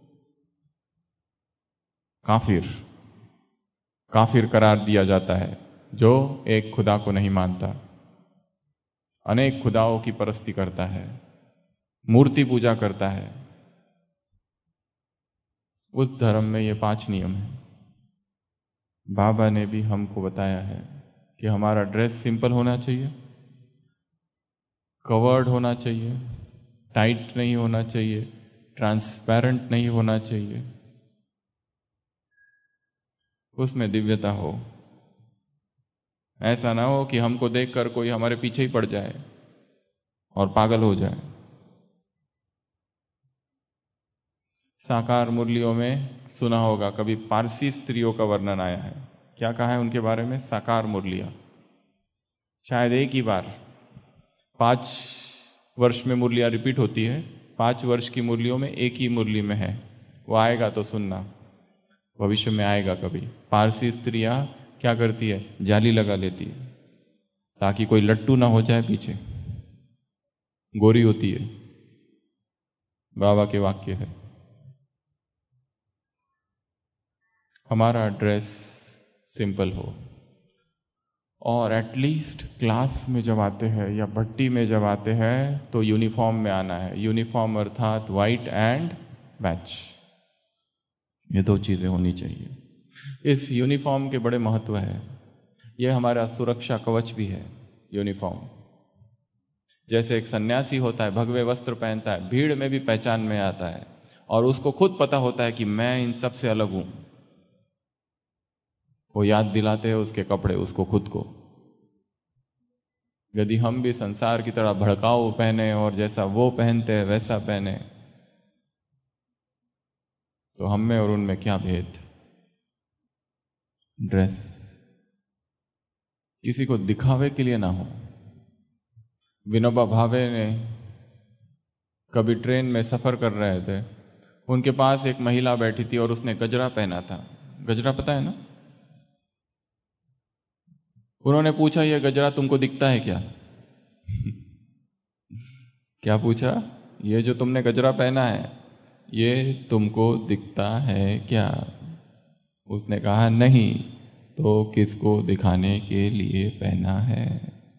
काफिर। काफिर करार दिया जाता है जो एक खुदा को नहीं मानता, अनेक खुदाओं की परस्ती करता है, मूर्ति पूजा करता है। उस धर्म में ये पांच नियम हैं। बाबा ने भी हमको बताया है कि हमारा ड्रेस सिंपल होना चाहिए, कवर्ड होना चाहिए, टाइट नहीं होना चाहिए, ट्रांसपेरेंट नहीं होना चाहिए, उसमें दिव्यता हो। ऐसा ना हो कि हमको देखकर कोई हमारे पीछे ही पड़ जाए और पागल हो जाए। साकार मुरलियों में सुना होगा, कभी पारसी स्त्रियों का वर्णन आया है। क्या कहा है उनके बारे में? साकार मुरलियां। शायद एक ही बार पांच वर्ष में मुरलियां रिपीट होती है, पांच वर्ष की मुरलियों में एक ही मुरली में है। वो आएगा तो सुनना, भविष्य में आएगा कभी। पारसी स्त्रियां क्या करती है? जाली लगा लेती है ताकि कोई लट्टू ना हो जाए पीछे। गोरी होती है। बाबा के वाक्य है। हमारा ड्रेस सिंपल हो, और एटलीस्ट क्लास में जब आते हैं या भट्टी में जब आते हैं तो यूनिफॉर्म में आना है। यूनिफॉर्म अर्थात व्हाइट एंड मैच, ये दो चीजें होनी चाहिए। इस यूनिफॉर्म के बड़े महत्व है। यह हमारा सुरक्षा कवच भी है। यूनिफॉर्म जैसे एक सन्यासी होता है, भगवे वस्त्र पहनता है, भीड़ में भी पहचान में आता है और उसको खुद पता होता है कि मैं इन सब से अलग हूं। वो याद दिलाते हैं उसके कपड़े उसको खुद को। यदि हम भी संसार की तरह भड़काऊ पहने और जैसा वो पहनते हैं वैसा पहने, तो हम में और उनमें क्या भेद? ड्रेस किसी को दिखावे के लिए ना हो। विनोबा भावे ने कभी ट्रेन में सफर कर रहे थे, उनके पास एक महिला बैठी थी और उसने गजरा पहना था। गजरा पता है ना? उन्होंने पूछा, यह गजरा तुमको दिखता है क्या? क्या पूछा? ये जो तुमने गजरा पहना है ये तुमको दिखता है क्या? उसने कहा नहीं, तो किसको दिखाने के लिए पहना है?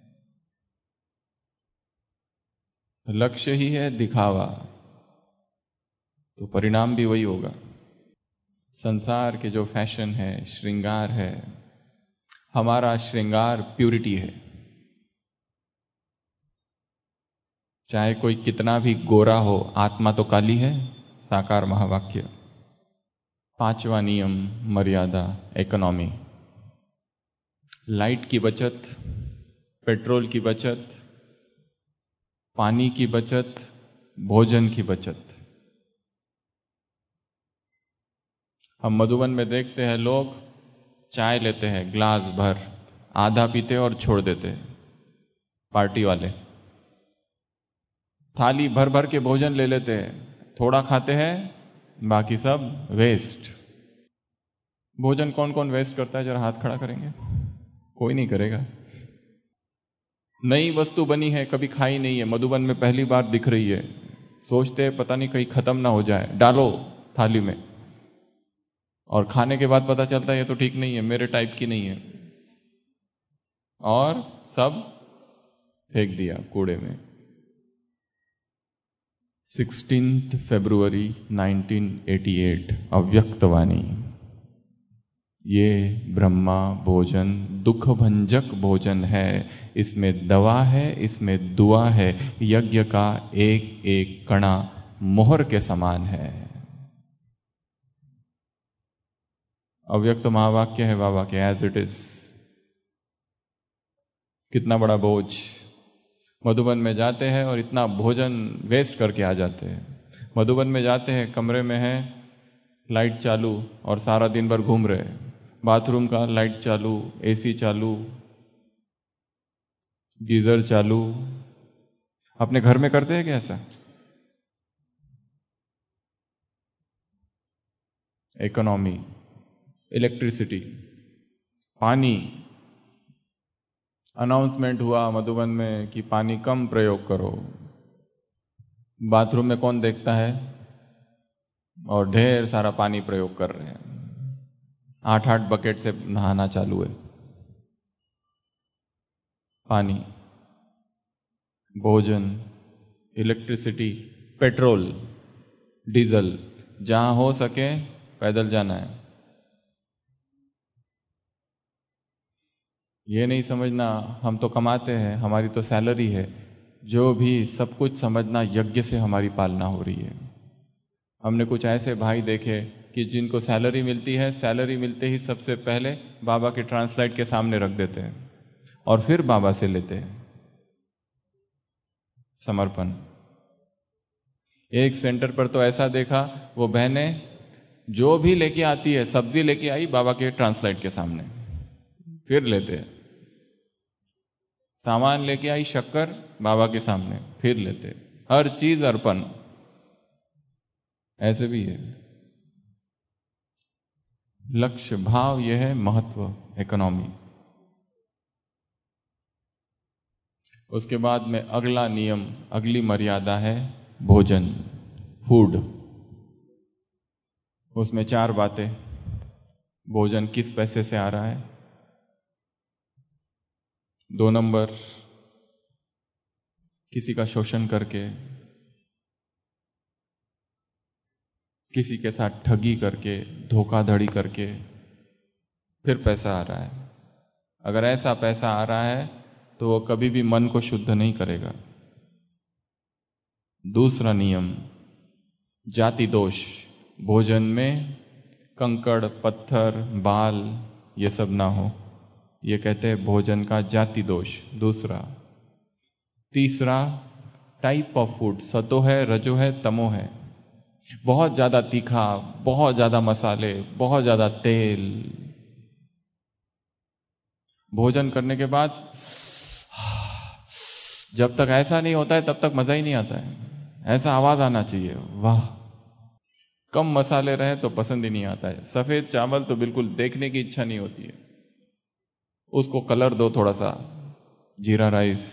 लक्ष्य ही है दिखावा, तो परिणाम भी वही होगा। संसार के जो फैशन है, श्रृंगार है, हमारा श्रृंगार प्यूरिटी है। चाहे कोई कितना भी गोरा हो, आत्मा तो काली है। साकार महावाक्य। पांचवा नियम, मर्यादा, इकोनॉमी। लाइट की बचत, पेट्रोल की बचत, पानी की बचत, भोजन की बचत। हम मधुबन में देखते हैं, लोग चाय लेते हैं ग्लास भर, आधा पीते और छोड़ देते हैं। पार्टी वाले थाली भर भर के भोजन ले लेते हैं, थोड़ा खाते हैं, बाकी सब वेस्ट। भोजन कौन कौन वेस्ट करता है? जरा हाथ खड़ा करेंगे? कोई नहीं करेगा। नई वस्तु बनी है, कभी खाई नहीं है, मधुबन में पहली बार दिख रही है, सोचते हैं पता नहीं कहीं खत्म ना हो जाए, डालो थाली में, और खाने के बाद पता चलता है ये तो ठीक नहीं है, मेरे टाइप की नहीं है, और सब फेंक दिया कूड़े में। सोलह फरवरी नाइनटीन एटी एट, अव्यक्तवाणी। ये ब्रह्मा भोजन दुख भंजक भोजन है, इसमें दवा है, इसमें दुआ है, यज्ञ का एक एक कणा मोहर के समान है। अव्यक्त महावाक्य है बाबा के, एज इट इज। कितना बड़ा बोझ। मधुबन में जाते हैं और इतना भोजन वेस्ट करके आ जाते हैं। मधुबन में जाते हैं, कमरे में है लाइट चालू और सारा दिन भर घूम रहे, बाथरूम का लाइट चालू, एसी चालू, गीजर चालू। अपने घर में करते हैं क्या ऐसा? इकोनॉमी, इलेक्ट्रिसिटी, पानी। अनाउंसमेंट हुआ मधुबन में कि पानी कम प्रयोग करो। बाथरूम में कौन देखता है? और ढेर सारा पानी प्रयोग कर रहे हैं, आठ आठ बकेट से नहाना चालू है। पानी, भोजन, इलेक्ट्रिसिटी, पेट्रोल, डीजल, जहां हो सके पैदल जाना है। ये नहीं समझना हम तो कमाते हैं, हमारी तो सैलरी है। जो भी सब कुछ समझना यज्ञ से हमारी पालना हो रही है। हमने कुछ ऐसे भाई देखे कि जिनको सैलरी मिलती है, सैलरी मिलते ही सबसे पहले बाबा के ट्रांसलाइट के सामने रख देते हैं और फिर बाबा से लेते हैं समर्पण। एक सेंटर पर तो ऐसा देखा, वो बहनें जो भी लेके आती है, सब्जी लेके आई बाबा के ट्रांसलाइट के सामने, फिर लेते हैं। सामान लेके आई शक्कर बाबा के सामने, फिर लेते हैं। हर चीज अर्पण। ऐसे भी है। लक्ष्य भाव यह है महत्व, इकोनॉमी। उसके बाद में अगला नियम, अगली मर्यादा है भोजन, फूड। उसमें चार बातें। भोजन किस पैसे से आ रहा है। दो नंबर, किसी का शोषण करके, किसी के साथ ठगी करके, धोखाधड़ी करके फिर पैसा आ रहा है। अगर ऐसा पैसा आ रहा है तो वो कभी भी मन को शुद्ध नहीं करेगा। दूसरा नियम, जाति दोष। भोजन में कंकड़, पत्थर, बाल ये सब ना हो, ये कहते हैं भोजन का जाति दोष। दूसरा। तीसरा, टाइप ऑफ फूड। सतो है, रजो है, तमो है। बहुत ज्यादा तीखा, बहुत ज्यादा मसाले, बहुत ज्यादा तेल। भोजन करने के बाद जब तक ऐसा नहीं होता है तब तक मजा ही नहीं आता है। ऐसा आवाज आना चाहिए, वाह। कम मसाले रहे तो पसंद ही नहीं आता है। सफेद चावल तो बिल्कुल देखने की इच्छा नहीं होती है। उसको कलर दो थोड़ा सा, जीरा राइस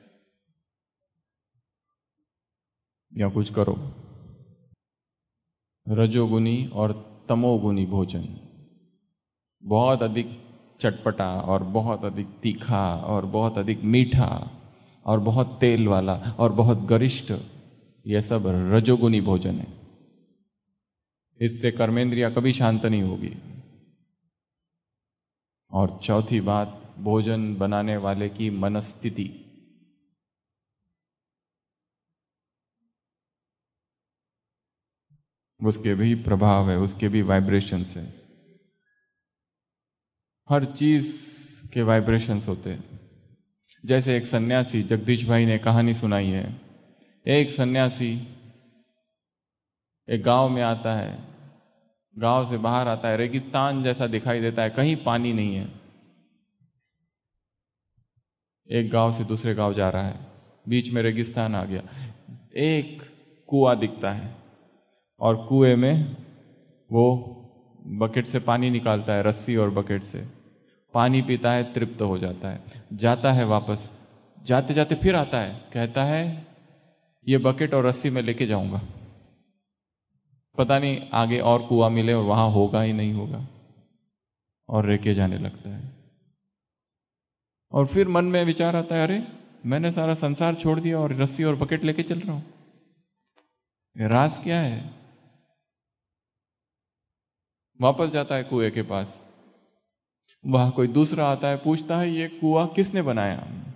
या कुछ करो। रजोगुनी और तमोगुनी भोजन, बहुत अधिक चटपटा और बहुत अधिक तीखा और बहुत अधिक मीठा और बहुत तेल वाला और बहुत गरिष्ठ, यह सब रजोगुनी भोजन है। इससे कर्मेंद्रिया कभी शांत नहीं होगी। और चौथी बात, भोजन बनाने वाले की मनस्थिति। उसके भी प्रभाव है, उसके भी वाइब्रेशंस है। हर चीज के वाइब्रेशंस होते हैं। जैसे एक सन्यासी, जगदीश भाई ने कहानी सुनाई है। एक सन्यासी एक गांव में आता है, गांव से बाहर आता है, रेगिस्तान जैसा दिखाई देता है, कहीं पानी नहीं है। एक गांव से दूसरे गांव जा रहा है, बीच में रेगिस्तान आ गया। एक कुआं दिखता है और कुएं में वो बकेट से पानी निकालता है, रस्सी और बकेट से पानी पीता है, तृप्त हो जाता है, जाता है वापस। जाते जाते फिर आता है, कहता है ये बकेट और रस्सी में लेके जाऊंगा, पता नहीं आगे और कुआं मिले और वहां होगा ही नहीं होगा, और लेके जाने लगता है। और फिर मन में विचार आता है, अरे मैंने सारा संसार छोड़ दिया और रस्सी और बकेट लेके चल रहा हूं, राज क्या है। वापस जाता है कुएं के पास, वहां कोई दूसरा आता है, पूछता है ये कुआं किसने बनाया।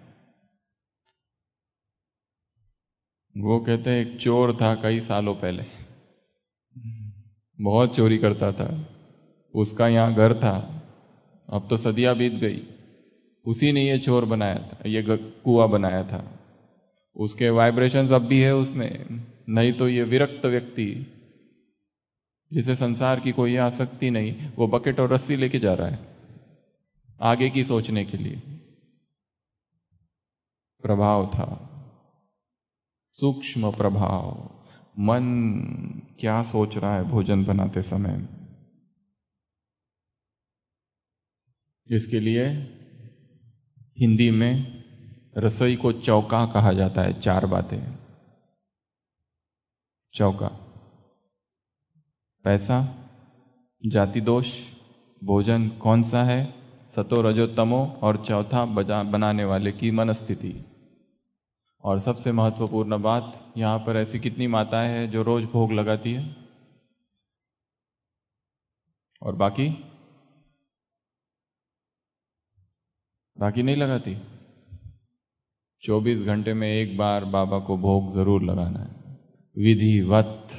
वो कहते हैं एक चोर था कई सालों पहले, बहुत चोरी करता था, उसका यहां घर था, अब तो सदियां बीत गई, उसी ने ये चोर बनाया था, ये कुआं बनाया था। उसके वाइब्रेशंस अब भी है उसमें, नहीं तो ये विरक्त व्यक्ति जिसे संसार की कोई आसक्ति नहीं, वो बकेट और रस्सी लेके जा रहा है आगे की सोचने के लिए। प्रभाव था, सूक्ष्म प्रभाव। मन क्या सोच रहा है भोजन बनाते समय, इसके लिए हिंदी में रसोई को चौका कहा जाता है। चार बातें। चौका, पैसा, जाति दोष, भोजन कौन सा है, सतो रजो तमो, और चौथा बनाने वाले की मनस्थिति। और सबसे महत्वपूर्ण बात, यहां पर ऐसी कितनी माताएं हैं जो रोज भोग लगाती है, और बाकी बाकी नहीं लगाती। चौबीस घंटे में एक बार बाबा को भोग जरूर लगाना है, विधिवत।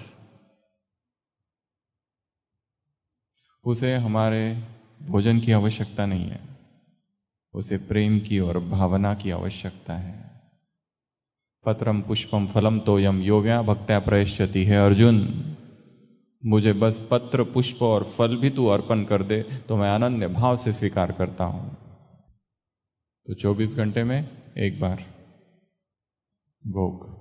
उसे हमारे भोजन की आवश्यकता नहीं है, उसे प्रेम की और भावना की आवश्यकता है। पत्रम पुष्पम फलम तोयम योव्या भक्त्या प्रयश्यति है अर्जुन, मुझे बस पत्र पुष्प और फल भी तू अर्पण कर दे तो मैं अनन्य भाव से स्वीकार करता हूं। तो चौबीस घंटे में एक बार भोग।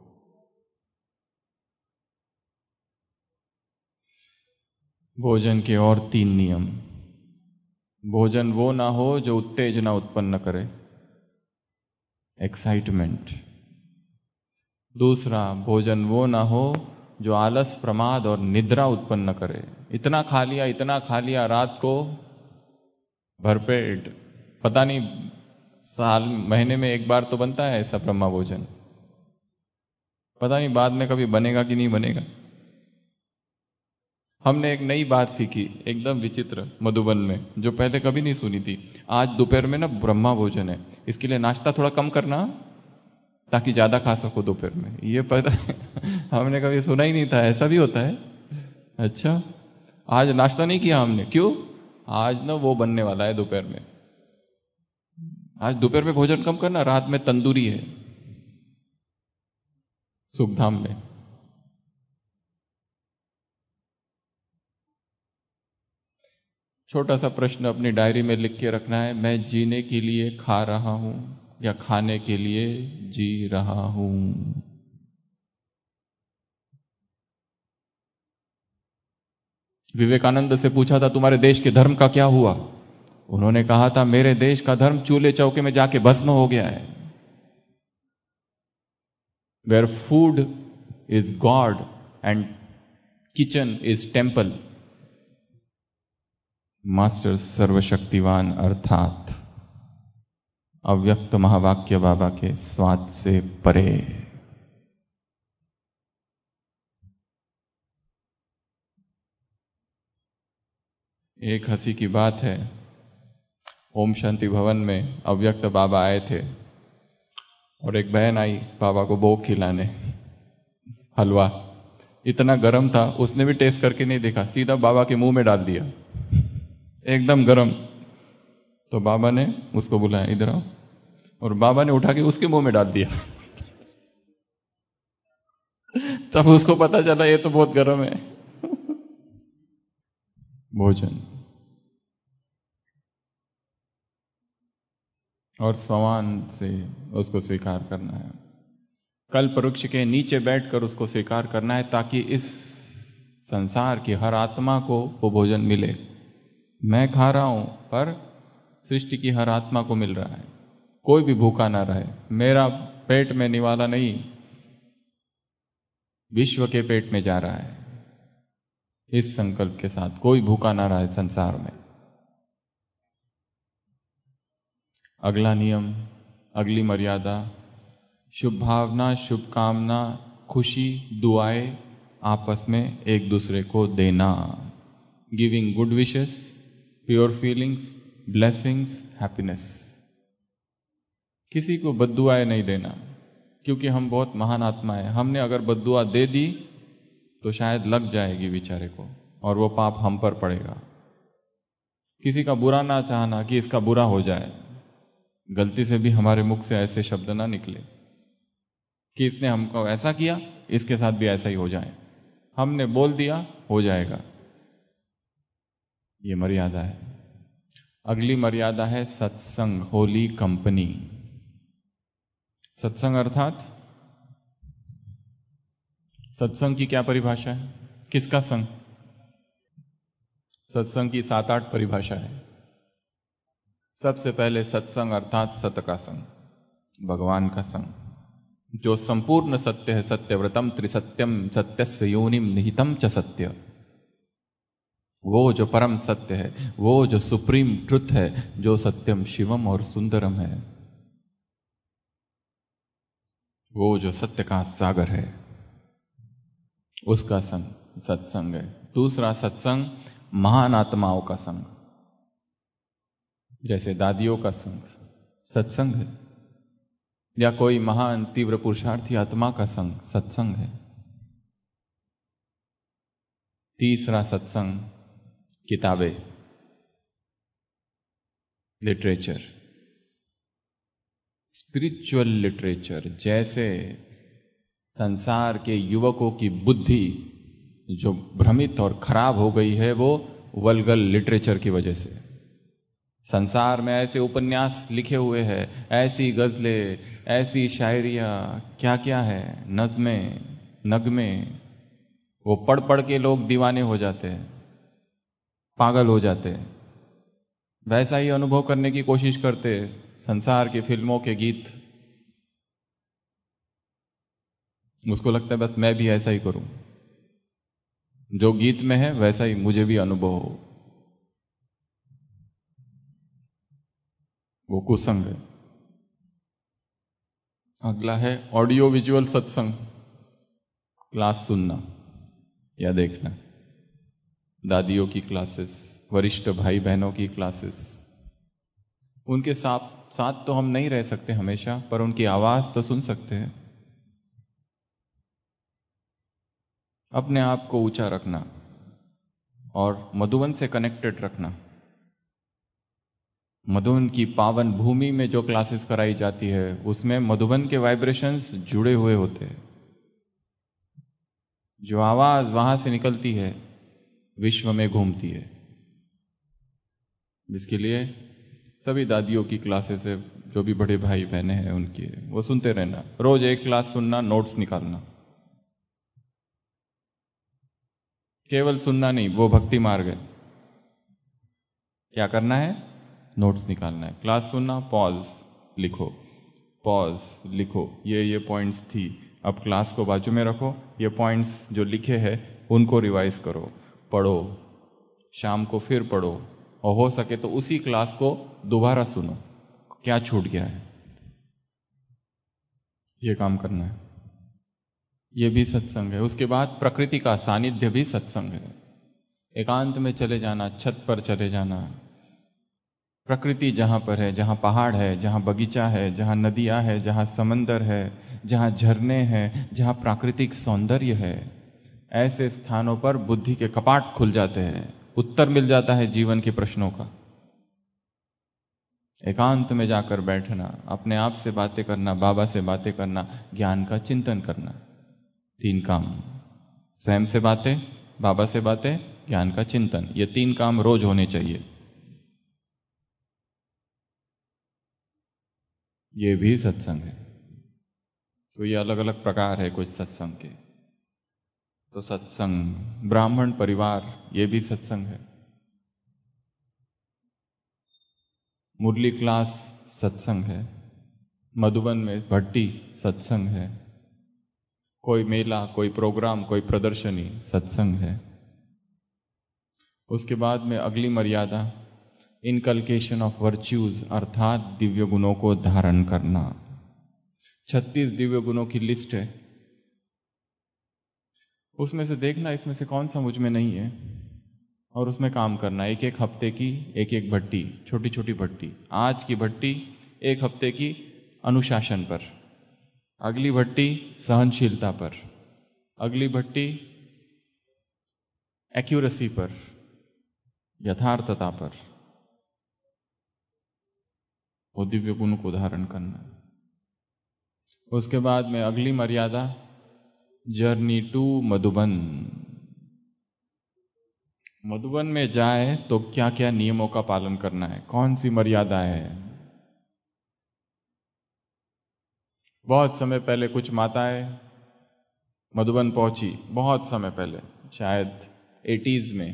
भोजन के और तीन नियम। भोजन वो ना हो जो उत्तेजना उत्पन्न करे, एक्साइटमेंट। दूसरा, भोजन वो ना हो जो आलस, प्रमाद और निद्रा उत्पन्न करे। इतना खा लिया, इतना खा लिया, रात को भरपेट, पता नहीं साल महीने में एक बार तो बनता है ऐसा ब्रह्मा भोजन, पता नहीं बाद में कभी बनेगा कि नहीं बनेगा। हमने एक नई बात सीखी एकदम विचित्र मधुबन में, जो पहले कभी नहीं सुनी थी। आज दोपहर में ना ब्रह्मा भोजन है, इसके लिए नाश्ता थोड़ा कम करना ताकि ज्यादा खा सको दोपहर में। ये पता हमने कभी सुना ही नहीं था, ऐसा भी होता है। अच्छा, आज नाश्ता नहीं किया हमने, क्यों? आज ना वो बनने वाला है दोपहर में। आज दोपहर में भोजन कम करना, रात में तंदूरी है सुखधाम में। छोटा सा प्रश्न अपनी डायरी में लिख के रखना है, मैं जीने के लिए खा रहा हूं या खाने के लिए जी रहा हूं? विवेकानंद से पूछा था तुम्हारे देश के धर्म का क्या हुआ? उन्होंने कहा था मेरे देश का धर्म चूल्हे चौके में जाके भस्म हो गया है। Where food is God and kitchen is temple, master सर्वशक्तिवान अर्थात अव्यक्त महावाक्य बाबा के स्वाद से परे। एक हंसी की बात है, ओम शांति भवन में अव्यक्त बाबा आए थे और एक बहन आई बाबा को भोग खिलाने, हलवा इतना गर्म था उसने भी टेस्ट करके नहीं देखा, सीधा बाबा के मुंह में डाल दिया, एकदम गर्म। तो बाबा ने उसको बुलाया, इधर आओ, और बाबा ने उठा के उसके मुंह में डाल दिया। तब उसको पता चला ये तो बहुत गर्म है। भोजन और स्वान से उसको स्वीकार करना है, कल्प वृक्ष के नीचे बैठकर उसको स्वीकार करना है, ताकि इस संसार की हर आत्मा को वो भोजन मिले। मैं खा रहा हूं पर सृष्टि की हर आत्मा को मिल रहा है, कोई भी भूखा ना रहे। मेरा पेट में निवाला नहीं, विश्व के पेट में जा रहा है। इस संकल्प के साथ कोई भूखा ना रहे संसार में। अगला नियम, अगली मर्यादा, शुभ भावना, शुभकामना, खुशी, दुआएं आपस में एक दूसरे को देना। Giving good wishes, pure feelings, blessings, happiness. किसी को बद्दुआएं नहीं देना, क्योंकि हम बहुत महान आत्मा है। हमने अगर बद्दुआ दे दी तो शायद लग जाएगी बेचारे को और वो पाप हम पर पड़ेगा। किसी का बुरा ना चाहना कि इसका बुरा हो जाए, गलती से भी हमारे मुख से ऐसे शब्द ना निकले कि इसने हमको ऐसा किया, इसके साथ भी ऐसा ही हो जाए। हमने बोल दिया, हो जाएगा। ये मर्यादा है। अगली मर्यादा है सत्संग, होली कंपनी। सत्संग अर्थात, सत्संग की क्या परिभाषा है? किसका संग? सत्संग की सात आठ परिभाषा है। सबसे पहले सत्संग अर्थात सत का संग, भगवान का संग, जो संपूर्ण सत्य है। सत्यव्रतम त्रिसत्यम सत्यस्य योनिम निहितम च सत्य। वो जो परम सत्य है, वो जो सुप्रीम ट्रुथ है, जो सत्यम शिवम और सुंदरम है, वो जो सत्य का सागर है, उसका संग सत्संग है। दूसरा सत्संग महान आत्माओं का संग, जैसे दादियों का संग, सत्संग है, या कोई महान तीव्र पुरुषार्थी आत्मा का संग सत्संग है। तीसरा सत्संग किताबें, लिटरेचर, स्पिरिचुअल लिटरेचर। जैसे संसार के युवकों की बुद्धि जो भ्रमित और खराब हो गई है वो वल्गर लिटरेचर की वजह से। संसार में ऐसे उपन्यास लिखे हुए हैं, ऐसी गजलें, ऐसी शायरियां, क्या क्या है, नज़में, नगमे, वो पढ़ पढ़ के लोग दीवाने हो जाते हैं, पागल हो जाते हैं। वैसा ही अनुभव करने की कोशिश करते हैं संसार की फिल्मों के गीत। उसको लगता है बस मैं भी ऐसा ही करूं, जो गीत में है वैसा ही मुझे भी अनुभव हो। वो कुसंग है। अगला है ऑडियो विजुअल सत्संग, क्लास सुनना या देखना, दादियों की क्लासेस, वरिष्ठ भाई बहनों की क्लासेस। उनके साथ साथ तो हम नहीं रह सकते हमेशा, पर उनकी आवाज तो सुन सकते हैं। अपने आप को ऊंचा रखना और मधुबन से कनेक्टेड रखना। मधुबन की पावन भूमि में जो क्लासेस कराई जाती है उसमें मधुबन के वाइब्रेशंस जुड़े हुए होते हैं। जो आवाज वहां से निकलती है विश्व में घूमती है। जिसके लिए सभी दादियों की क्लासेस है, जो भी बड़े भाई बहने हैं उनकी, वो सुनते रहना। रोज एक क्लास सुनना, नोट्स निकालना। केवल सुनना नहीं, वो भक्ति मार्ग है। क्या करना है? नोट्स निकालना है। क्लास सुनना, पॉज लिखो, पॉज लिखो, ये ये पॉइंट्स थी, अब क्लास को बाजू में रखो, ये पॉइंट्स जो लिखे हैं उनको रिवाइज करो, पढ़ो, शाम को फिर पढ़ो, और हो सके तो उसी क्लास को दोबारा सुनो, क्या छूट गया है, ये काम करना है। ये भी सत्संग है। उसके बाद प्रकृति का सानिध्य भी सत्संग है। एकांत में चले जाना, छत पर चले जाना, प्रकृति जहां पर है, जहां पहाड़ है, जहां बगीचा है, जहां नदियां है, जहां समंदर है, जहां झरने हैं, जहां प्राकृतिक सौंदर्य है, ऐसे स्थानों पर बुद्धि के कपाट खुल जाते हैं, उत्तर मिल जाता है जीवन के प्रश्नों का। एकांत में जाकर बैठना, अपने आप से बातें करना, बाबा से बातें करना, ज्ञान का चिंतन करना। तीन काम, स्वयं से बातें, बाबा से बातें, ज्ञान का चिंतन, ये तीन काम रोज होने चाहिए। ये भी सत्संग है। तो ये अलग अलग प्रकार है कुछ सत्संग के। तो सत्संग, ब्राह्मण परिवार, ये भी सत्संग है। मुरली क्लास सत्संग है। मधुबन में भट्टी सत्संग है। कोई मेला, कोई प्रोग्राम, कोई प्रदर्शनी सत्संग है। उसके बाद में अगली मर्यादा, इनकल्केशन ऑफ वर्च्यूज, अर्थात दिव्य गुणों को धारण करना। छत्तीस दिव्य गुणों की लिस्ट है, उसमें से देखना इसमें से कौन सा मुझ में नहीं है, और उसमें काम करना। एक एक हफ्ते की एक एक भट्टी, छोटी छोटी भट्टी। आज की भट्टी एक हफ्ते की अनुशासन पर, अगली भट्टी सहनशीलता पर, अगली भट्टी एक्यूरेसी पर, यथार्थता पर, वो दिव्य गुण को धारण करना। उसके बाद में अगली मर्यादा, जर्नी टू मधुबन। मधुबन में जाए तो क्या क्या नियमों का पालन करना है, कौन सी मर्यादा है। बहुत समय पहले कुछ माताएं मधुबन पहुंची, बहुत समय पहले, शायद एटीज में।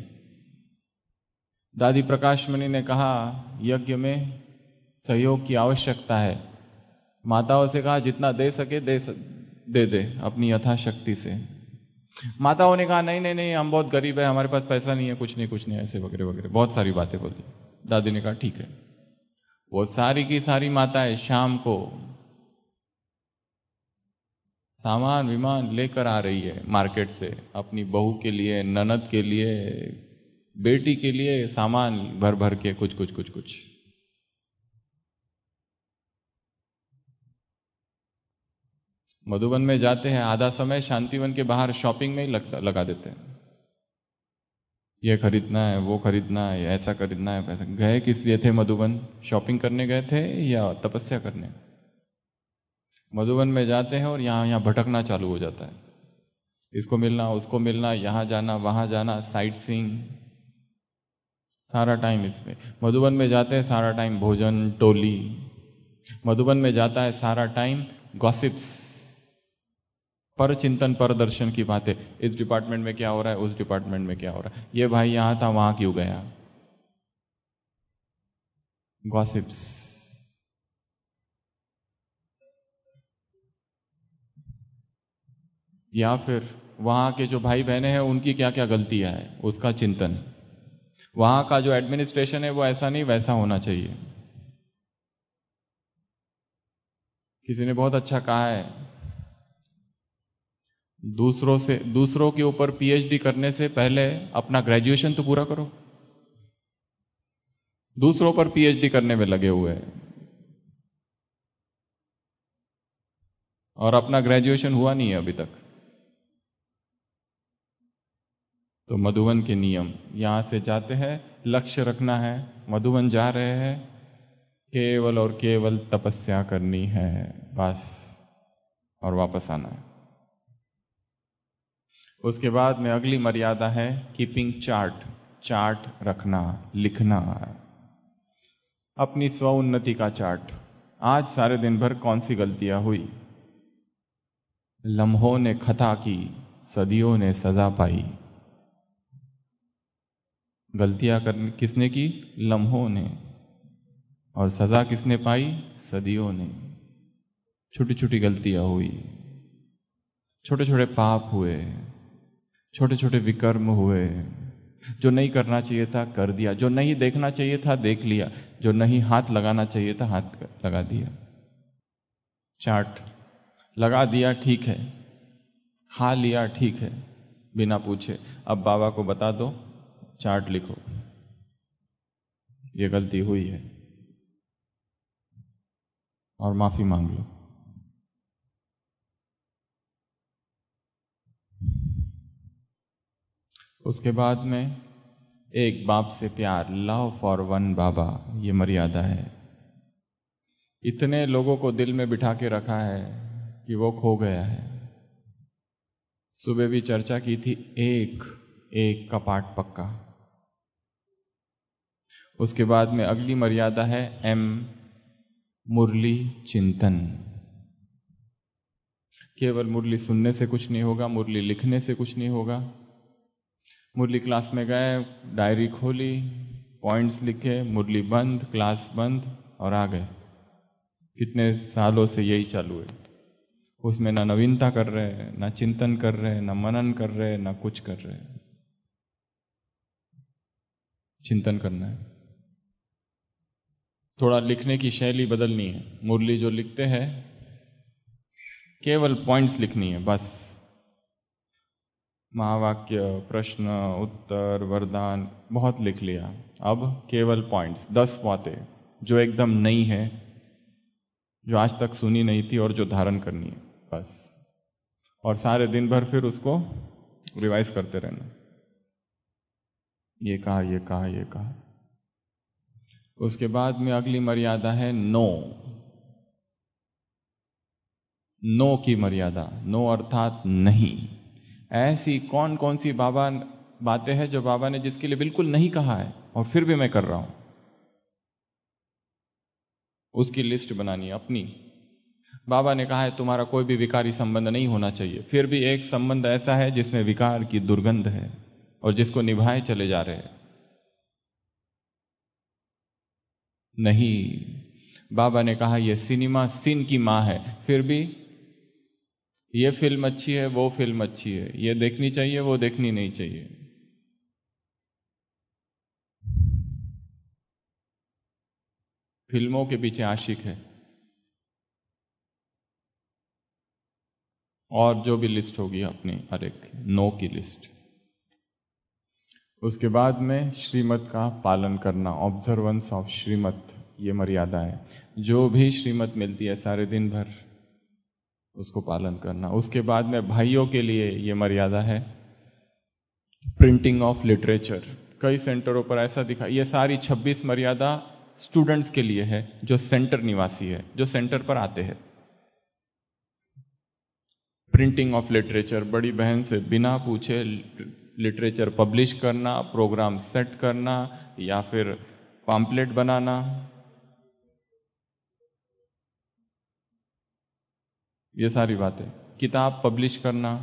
दादी प्रकाशमणि ने कहा यज्ञ में सहयोग की आवश्यकता है। माताओं से कहा जितना दे सके दे स... दे दे अपनी यथाशक्ति से। माताओं ने कहा नहीं नहीं नहीं, हम बहुत गरीब है, हमारे पास पैसा नहीं है, कुछ नहीं कुछ नहीं, ऐसे वगैरह वगैरह बहुत सारी बातें बोली। दादी ने कहा ठीक है। वो सारी की सारी माताएं शाम को सामान विमान लेकर आ रही है मार्केट से, अपनी बहू के लिए, ननद के लिए, बेटी के लिए सामान भर भर के, कुछ कुछ कुछ कुछ। मधुबन में जाते हैं, आधा समय शांतिवन के बाहर शॉपिंग में ही लग, लगा देते हैं। ये खरीदना है, वो खरीदना है, ऐसा खरीदना है, पैसा। गए किस लिए थे मधुबन? शॉपिंग करने गए थे या तपस्या करने? मधुबन में जाते हैं और यहाँ यहाँ भटकना चालू हो जाता है। इसको मिलना, उसको मिलना, यहाँ जाना, वहां जाना, साइट सीइंग, सारा टाइम इसमें। मधुबन में जाते हैं सारा टाइम भोजन, टोली। मधुबन में जाता है सारा टाइम गॉसिप्स, पर चिंतन, पर दर्शन की बातें। इस डिपार्टमेंट में क्या हो रहा है, उस डिपार्टमेंट में क्या हो रहा है, ये भाई यहां था वहां क्यों गया, गॉसिप्स। या फिर वहां के जो भाई बहने हैं उनकी क्या क्या गलतियां है, उसका चिंतन। वहां का जो एडमिनिस्ट्रेशन है वो ऐसा नहीं वैसा होना चाहिए। किसी ने बहुत अच्छा कहा है, दूसरों से दूसरों के ऊपर पीएचडी करने से पहले अपना ग्रेजुएशन तो पूरा करो। दूसरों पर पीएचडी करने में लगे हुए हैं और अपना ग्रेजुएशन हुआ नहीं है अभी तक। तो मधुबन के नियम, यहां से जाते हैं, लक्ष्य रखना है, मधुबन जा रहे हैं, केवल और केवल तपस्या करनी है बस, और वापस आना है। उसके बाद में अगली मर्यादा है कीपिंग चार्ट, चार्ट रखना, लिखना, अपनी स्व उन्नति का चार्ट। आज सारे दिन भर कौन सी गलतियां हुई, लम्हों ने खता की, सदियों ने सजा पाई। गलतियां करने किसने की, लम्हों ने, और सजा किसने पाई, सदियों ने। छोटी छोटी गलतियां हुई, छोटे छोटे पाप हुए, छोटे छोटे विकर्म हुए, जो नहीं करना चाहिए था कर दिया, जो नहीं देखना चाहिए था देख लिया, जो नहीं हाथ लगाना चाहिए था हाथ लगा दिया। चार्ट लगा दिया, ठीक है, खा लिया, ठीक है, बिना पूछे। अब बाबा को बता दो, चार्ट लिखो, ये गलती हुई है और माफी मांग लो। उसके बाद में एक बाप से प्यार, लव फॉर वन बाबा, ये मर्यादा है। इतने लोगों को दिल में बिठा के रखा है कि वो खो गया है। सुबह भी चर्चा की थी, एक एक का पाठ पक्का। उसके बाद में अगली मर्यादा है एम, मुरली चिंतन। केवल मुरली सुनने से कुछ नहीं होगा, मुरली लिखने से कुछ नहीं होगा। मुरली क्लास में गए, डायरी खोली, पॉइंट्स लिखे, मुरली बंद, क्लास बंद और आ गए। कितने सालों से यही चालू है। उसमें ना नवीनता कर रहे, ना चिंतन कर रहे, ना मनन कर रहे, ना कुछ कर रहे। चिंतन करना है, थोड़ा लिखने की शैली बदलनी है। मुरली जो लिखते हैं केवल पॉइंट्स लिखनी है बस। महावाक्य, प्रश्न, उत्तर, वरदान बहुत लिख लिया, अब केवल पॉइंट्स, दस बातें जो एकदम नई है, जो आज तक सुनी नहीं थी और जो धारण करनी है बस। और सारे दिन भर फिर उसको रिवाइज करते रहना, ये कहा, ये कहा, ये कहा। उसके बाद में अगली मर्यादा है नो। नो की मर्यादा, नो अर्थात नहीं। ऐसी कौन कौन सी बाबा बातें हैं जो बाबा ने जिसके लिए बिल्कुल नहीं कहा है और फिर भी मैं कर रहा हूं, उसकी लिस्ट बनानी है अपनी। बाबा ने कहा है तुम्हारा कोई भी विकारी संबंध नहीं होना चाहिए, फिर भी एक संबंध ऐसा है जिसमें विकार की दुर्गंध है और जिसको निभाए चले जा रहे हैं। नहीं, बाबा ने कहा यह सिनेमा सिन की मां है, फिर भी ये फिल्म अच्छी है, वो फिल्म अच्छी है, ये देखनी चाहिए, वो देखनी नहीं चाहिए। फिल्मों के पीछे आशिक है। और जो भी लिस्ट होगी अपनी हर एक नो की लिस्ट। उसके बाद में श्रीमत का पालन करना, ऑब्जर्वेंस ऑफ श्रीमत, ये मर्यादा है। जो भी श्रीमत मिलती है सारे दिन भर उसको पालन करना। उसके बाद में भाइयों के लिए ये मर्यादा है, प्रिंटिंग ऑफ लिटरेचर। कई सेंटरों पर ऐसा दिखा, ये सारी छब्बीस मर्यादा स्टूडेंट्स के लिए है जो सेंटर निवासी है, जो सेंटर पर आते हैं। प्रिंटिंग ऑफ लिटरेचर, बड़ी बहन से बिना पूछे लिटरेचर पब्लिश करना, प्रोग्राम सेट करना या फिर पम्पलेट बनाना, ये सारी बातें, किताब पब्लिश करना,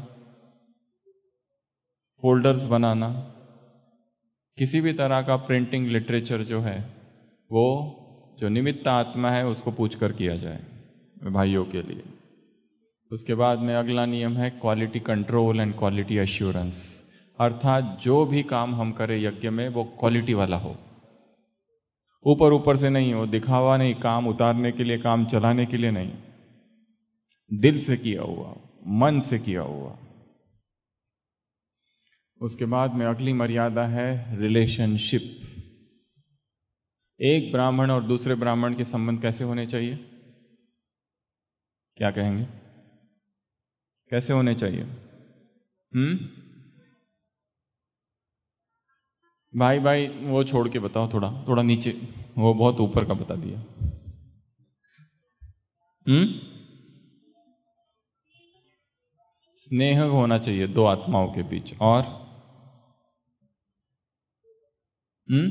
फोल्डर्स बनाना, किसी भी तरह का प्रिंटिंग लिटरेचर जो है वो जो निमित्त आत्मा है उसको पूछ कर किया जाए भाइयों के लिए। उसके बाद में अगला नियम है quality control and quality assurance, अर्थात जो भी काम हम करें यज्ञ में वो क्वालिटी वाला हो, ऊपर ऊपर से नहीं हो, दिखावा नहीं, काम उतारने के लिए, काम चलाने के लिए नहीं, दिल से किया हुआ, मन से किया हुआ। उसके बाद में अगली मर्यादा है रिलेशनशिप। एक ब्राह्मण और दूसरे ब्राह्मण के संबंध कैसे होने चाहिए? क्या कहेंगे? कैसे होने चाहिए? हम्म भाई भाई वो छोड़ के बताओ, थोड़ा थोड़ा नीचे, वो बहुत ऊपर का बता दिया। हम्म स्नेह होना चाहिए दो आत्माओं के बीच, और हम्म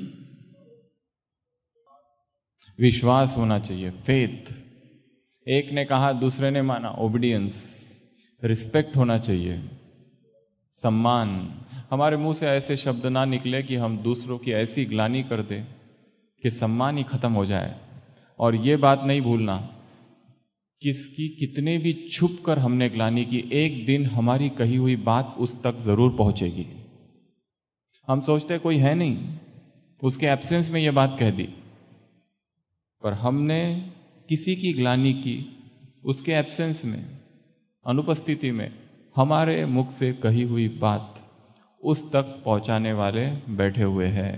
विश्वास होना चाहिए, फेथ। एक ने कहा दूसरे ने माना, ओबीडियंस। रिस्पेक्ट होना चाहिए, सम्मान। हमारे मुंह से ऐसे शब्द ना निकले कि हम दूसरों की ऐसी ग्लानि कर दें कि सम्मान ही खत्म हो जाए। और ये बात नहीं भूलना, किसकी कितने भी छुप कर हमने ग्लानि की, एक दिन हमारी कही हुई बात उस तक जरूर पहुंचेगी। हम सोचते कोई है नहीं, उसके एब्सेंस में यह बात कह दी, पर हमने किसी की ग्लानि की, उसके एब्सेंस में, अनुपस्थिति में हमारे मुख से कही हुई बात उस तक पहुंचाने वाले बैठे हुए हैं।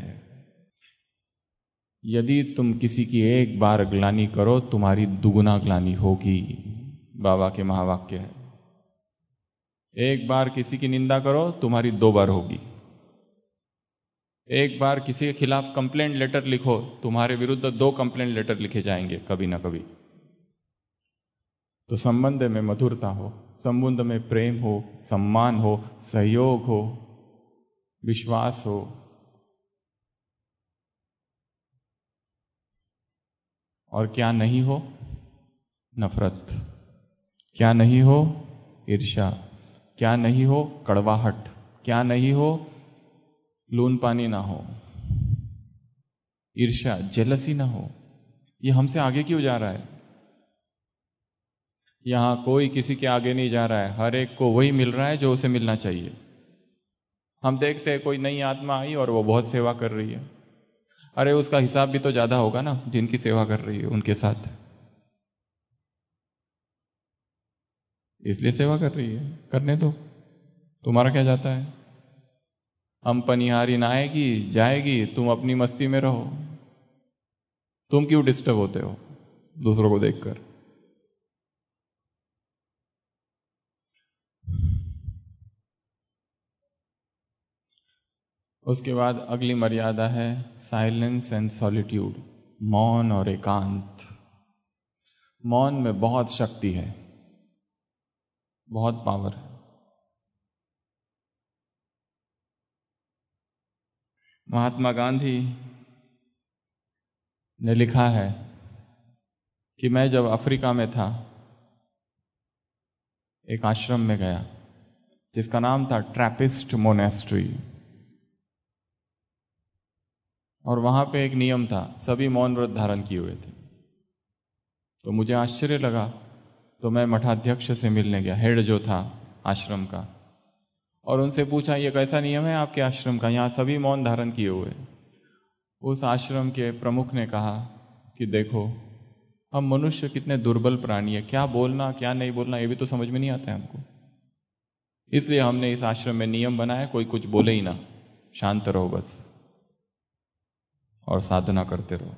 यदि तुम किसी की एक बार ग्लानि करो, तुम्हारी दुगुना ग्लानि होगी, बाबा के महावाक्य है। एक बार किसी की निंदा करो, तुम्हारी दो बार होगी। एक बार किसी के खिलाफ कंप्लेंट लेटर लिखो, तुम्हारे विरुद्ध दो कंप्लेंट लेटर लिखे जाएंगे कभी ना कभी। तो संबंध में मधुरता हो, संबंध में प्रेम हो, सम्मान हो, सहयोग हो, विश्वास हो। और क्या नहीं हो? नफरत। क्या नहीं हो? ईर्ष्या। क्या नहीं हो? कड़वाहट। क्या नहीं हो? लून पानी ना हो, ईर्ष्या, जेलसी ना हो। ये हमसे आगे क्यों जा रहा है? यहां कोई किसी के आगे नहीं जा रहा है, हर एक को वही मिल रहा है जो उसे मिलना चाहिए। हम देखते हैं कोई नई आत्मा आई और वो बहुत सेवा कर रही है, अरे उसका हिसाब भी तो ज्यादा होगा ना जिनकी सेवा कर रही है उनके साथ, इसलिए सेवा कर रही है, करने दो, तुम्हारा क्या जाता है? हम पनिहारी ना आएगी जाएगी, तुम अपनी मस्ती में रहो। तुम क्यों डिस्टर्ब होते हो दूसरों को देखकर? उसके बाद अगली मर्यादा है साइलेंस एंड सॉलिट्यूड, मौन और एकांत। मौन में बहुत शक्ति है, बहुत पावर है। महात्मा गांधी ने लिखा है कि मैं जब अफ्रीका में था, एक आश्रम में गया जिसका नाम था ट्रैपिस्ट मोनेस्ट्री, और वहां पे एक नियम था, सभी मौन व्रत धारण किए हुए थे। तो मुझे आश्चर्य लगा, तो मैं मठाध्यक्ष से मिलने गया, हेड जो था आश्रम का, और उनसे पूछा ये कैसा नियम है आपके आश्रम का, यहां सभी मौन धारण किए हुए। उस आश्रम के प्रमुख ने कहा कि देखो हम मनुष्य कितने दुर्बल प्राणी है, क्या बोलना क्या नहीं बोलना ये भी तो समझ में नहीं आता है हमको, इसलिए हमने इस आश्रम में नियम बनाया कोई कुछ बोले ही ना, शांत रहो बस और साधना करते रहो।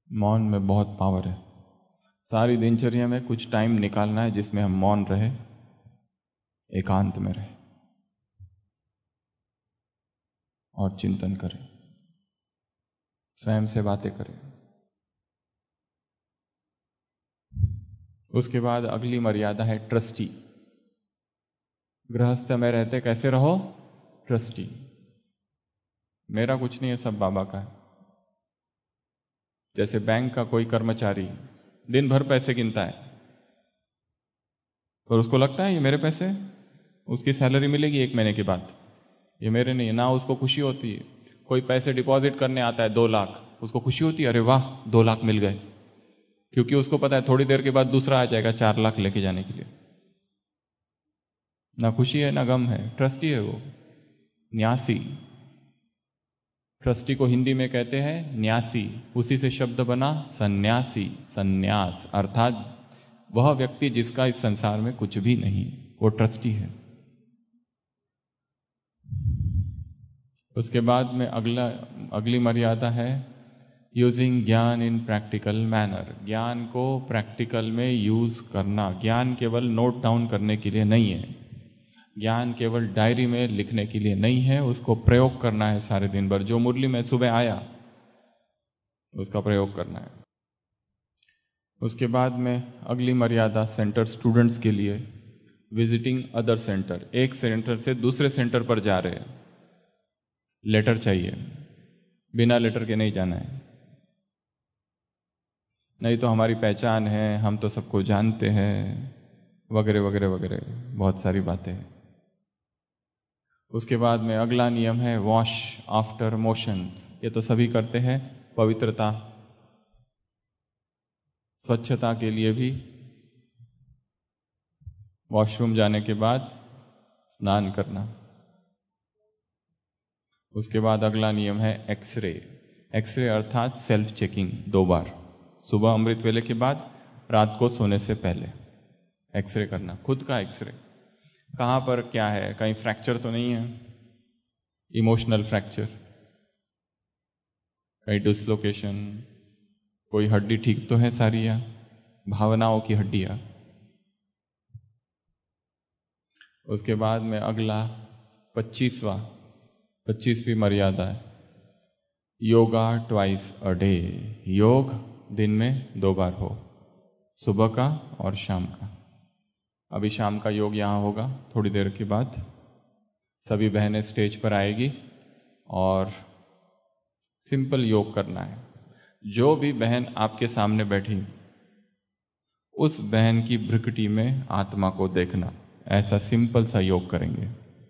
मौन में बहुत पावर है। सारी दिनचर्या में कुछ टाइम निकालना है जिसमें हम मौन रहे, एकांत में रहे और चिंतन करें, स्वयं से बातें करें। उसके बाद अगली मर्यादा है ट्रस्टी। गृहस्थ में रहते कैसे रहो? ट्रस्टी। मेरा कुछ नहीं है, सब बाबा का है। जैसे बैंक का कोई कर्मचारी दिन भर पैसे गिनता है और उसको लगता है ये मेरे पैसे, उसकी सैलरी मिलेगी एक महीने के बाद, ये मेरे नहीं है। ना उसको खुशी होती है। कोई पैसे डिपॉजिट करने आता है दो लाख, उसको खुशी होती है, अरे वाह दो लाख मिल गए, क्योंकि उसको पता है थोड़ी देर के बाद दूसरा आ जाएगा चार लाख लेके जाने के लिए। ना खुशी है ना गम है, ट्रस्टी है वो, न्यासी। ट्रस्टी को हिंदी में कहते हैं न्यासी, उसी से शब्द बना सन्यासी, सन्यास, अर्थात वह व्यक्ति जिसका इस संसार में कुछ भी नहीं, वो ट्रस्टी है। उसके बाद में अगला अगली मर्यादा है using gyan in practical manner. ज्ञान को प्रैक्टिकल में यूज करना। ज्ञान केवल नोट डाउन करने के लिए नहीं है, ज्ञान केवल डायरी में लिखने के लिए नहीं है, उसको प्रयोग करना है सारे दिन भर। जो मुरली में सुबह आया उसका प्रयोग करना है। उसके बाद में अगली मर्यादा सेंटर स्टूडेंट्स के लिए, विजिटिंग अदर सेंटर। एक सेंटर से दूसरे सेंटर पर जा रहे हैं, लेटर चाहिए, बिना लेटर के नहीं जाना है, नहीं तो हमारी पहचान है, हम तो सबको जानते हैं, वगैरह वगैरह वगैरह, बहुत सारी बातें हैं। उसके बाद में अगला नियम है वॉश आफ्टर मोशन। ये तो सभी करते हैं, पवित्रता, स्वच्छता के लिए भी वॉशरूम जाने के बाद स्नान करना। उसके बाद अगला नियम है एक्सरे। एक्सरे अर्थात सेल्फ चेकिंग, दो बार, सुबह अमृत वेले के बाद, रात को सोने से पहले एक्सरे करना, खुद का एक्सरे। कहां पर क्या है, कहीं फ्रैक्चर तो नहीं है, इमोशनल फ्रैक्चर, कहीं डिसलोकेशन, कोई हड्डी ठीक तो है सारी, या भावनाओं की हड्डियां। उसके बाद में अगला पच्चीसवां पच्चीसवीं मर्यादा है योगा ट्वाइस अ डे। योग दिन में दो बार हो, सुबह का और शाम का। अभी शाम का योग यहां होगा थोड़ी देर के बाद, सभी बहनें स्टेज पर आएगी और सिंपल योग करना है। जो भी बहन आपके सामने बैठी, उस बहन की भ्रुकुटी में आत्मा को देखना, ऐसा सिंपल सा योग करेंगे।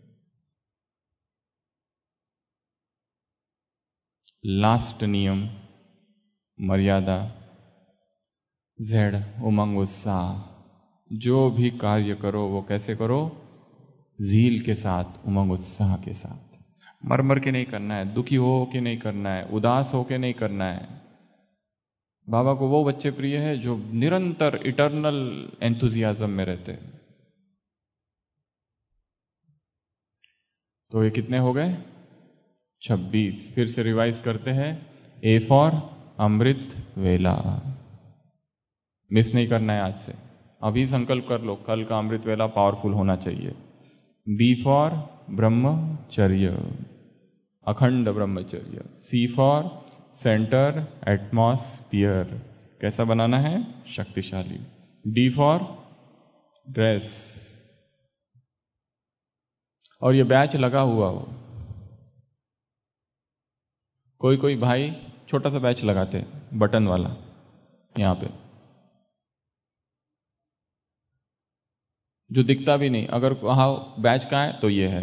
लास्ट नियम, मर्यादा, जेड, उमंग उत्साह। जो भी कार्य करो वो कैसे करो? जील के साथ, उमंग उत्साह के साथ। मर मर के नहीं करना है, दुखी हो के नहीं करना है, उदास हो के नहीं करना है। बाबा को वो बच्चे प्रिय है जो निरंतर इटर्नल एंथुजियाज्म में रहते हैं। तो ये कितने हो गए? छब्बीस। फिर से रिवाइज करते हैं। ए फॉर अमृत वेला, मिस नहीं करना है आज से। अभी संकल्प कर लो, कल का अमृत वेला पावरफुल होना चाहिए। बी फॉर ब्रह्मचर्य, अखंड ब्रह्मचर्य। सी फॉर सेंटर एटमॉस्फियर, कैसा बनाना है? शक्तिशाली। डी फॉर ड्रेस, और ये बैच लगा हुआ हो। कोई कोई भाई छोटा सा बैच लगाते हैं, बटन वाला, यहां पे जो दिखता भी नहीं। अगर वहां बैच का है तो ये है,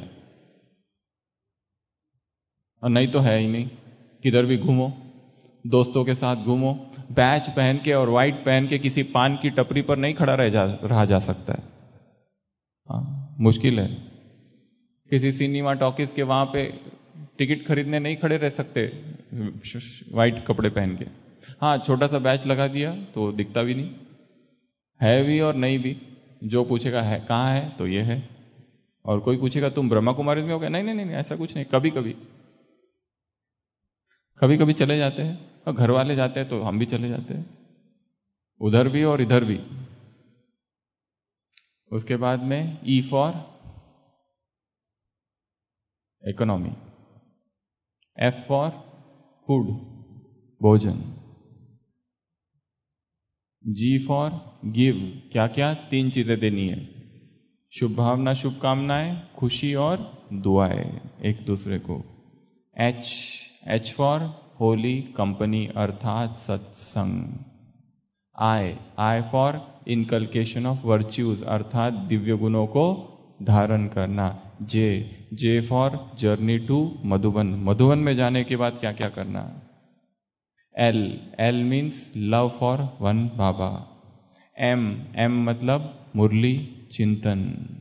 और नहीं तो है ही नहीं। किधर भी घूमो, दोस्तों के साथ घूमो, बैच पहन के और व्हाइट पहन के किसी पान की टपरी पर नहीं खड़ा रह जा रहा जा सकता है। हाँ, मुश्किल है। किसी सिनेमा टॉकीज के वहां पे टिकट खरीदने नहीं खड़े रह सकते व्हाइट कपड़े पहन के। हाँ, छोटा सा बैच लगा दिया तो दिखता भी नहीं, है भी और नहीं भी। जो पूछेगा है कहाँ है, तो ये है। और कोई पूछेगा तुम ब्रह्मा कुमारी में हो गए, नहीं नहीं नहीं, ऐसा कुछ नहीं। कभी कभी कभी कभी चले जाते हैं, और घर वाले जाते हैं तो हम भी चले जाते हैं, उधर भी और इधर भी। उसके बाद में E for economy, F for food, भोजन, जी फॉर गिव, क्या क्या, तीन चीजें देनी है, शुभ भावना, शुभकामनाएं, खुशी और दुआएं एक दूसरे को। H, H for holy company अर्थात सत्संग। I, I for inculcation of virtues अर्थात दिव्य गुणों को धारण करना। J, J for journey to Madhuban, Madhuban में जाने के बाद क्या क्या करना। L, L means love for one Baba. M, M मतलब मुरली चिंतन।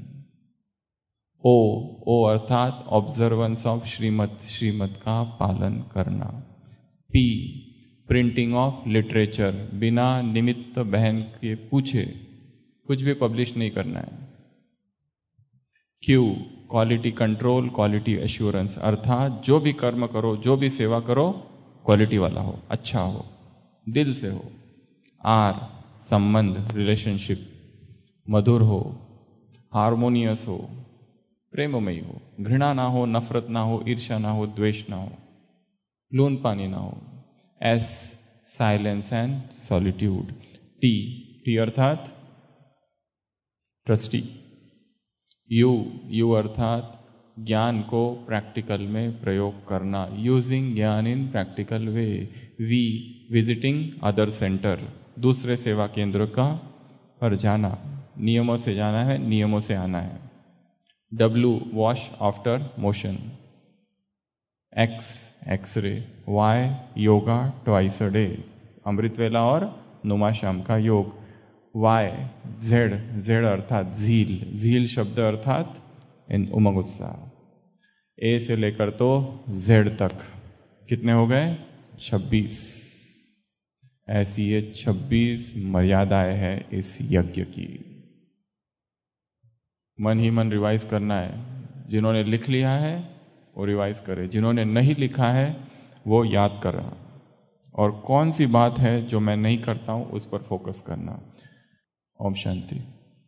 ओ, ओ अर्थात ऑब्जर्वेंस ऑफ श्रीमत, श्रीमत का पालन करना। पी, प्रिंटिंग ऑफ लिटरेचर, बिना निमित्त बहन के पूछे कुछ भी पब्लिश नहीं करना है। Q, quality control, quality assurance अर्थात जो भी कर्म करो, जो भी सेवा करो, क्वालिटी वाला हो, अच्छा हो, दिल से हो। आर, संबंध, रिलेशनशिप, मधुर हो, हार्मोनियस हो, प्रेममयी हो, घृणा ना हो, नफरत ना हो, ईर्ष्या ना हो, द्वेष ना हो, लून पानी ना हो। S, silence and solitude. T, T अर्थात ट्रस्टी। यू, यू अर्थात ज्ञान को प्रैक्टिकल में प्रयोग करना, using gyan in practical way. V, visiting other centre, दूसरे सेवा केंद्र का पर जाना, नियमों से जाना है, नियमों से आना है। W, wash after motion. X, X-ray. Y, yoga twice a day, amrit vela और नुमा शाम का योग। वाई, जेड, जेड अर्थात झील, झील शब्द अर्थात इन उमंग उत्साह। ए से लेकर तो जेड तक कितने हो गए? छब्बीस। ऐसी ये छब्बीस मर्यादाएं हैं इस यज्ञ की। मन ही मन रिवाइज करना है। जिन्होंने लिख लिया है वो रिवाइज करे, जिन्होंने नहीं लिखा है वो याद करना, और कौन सी बात है जो मैं नहीं करता हूं उस पर फोकस करना। ओम शांति।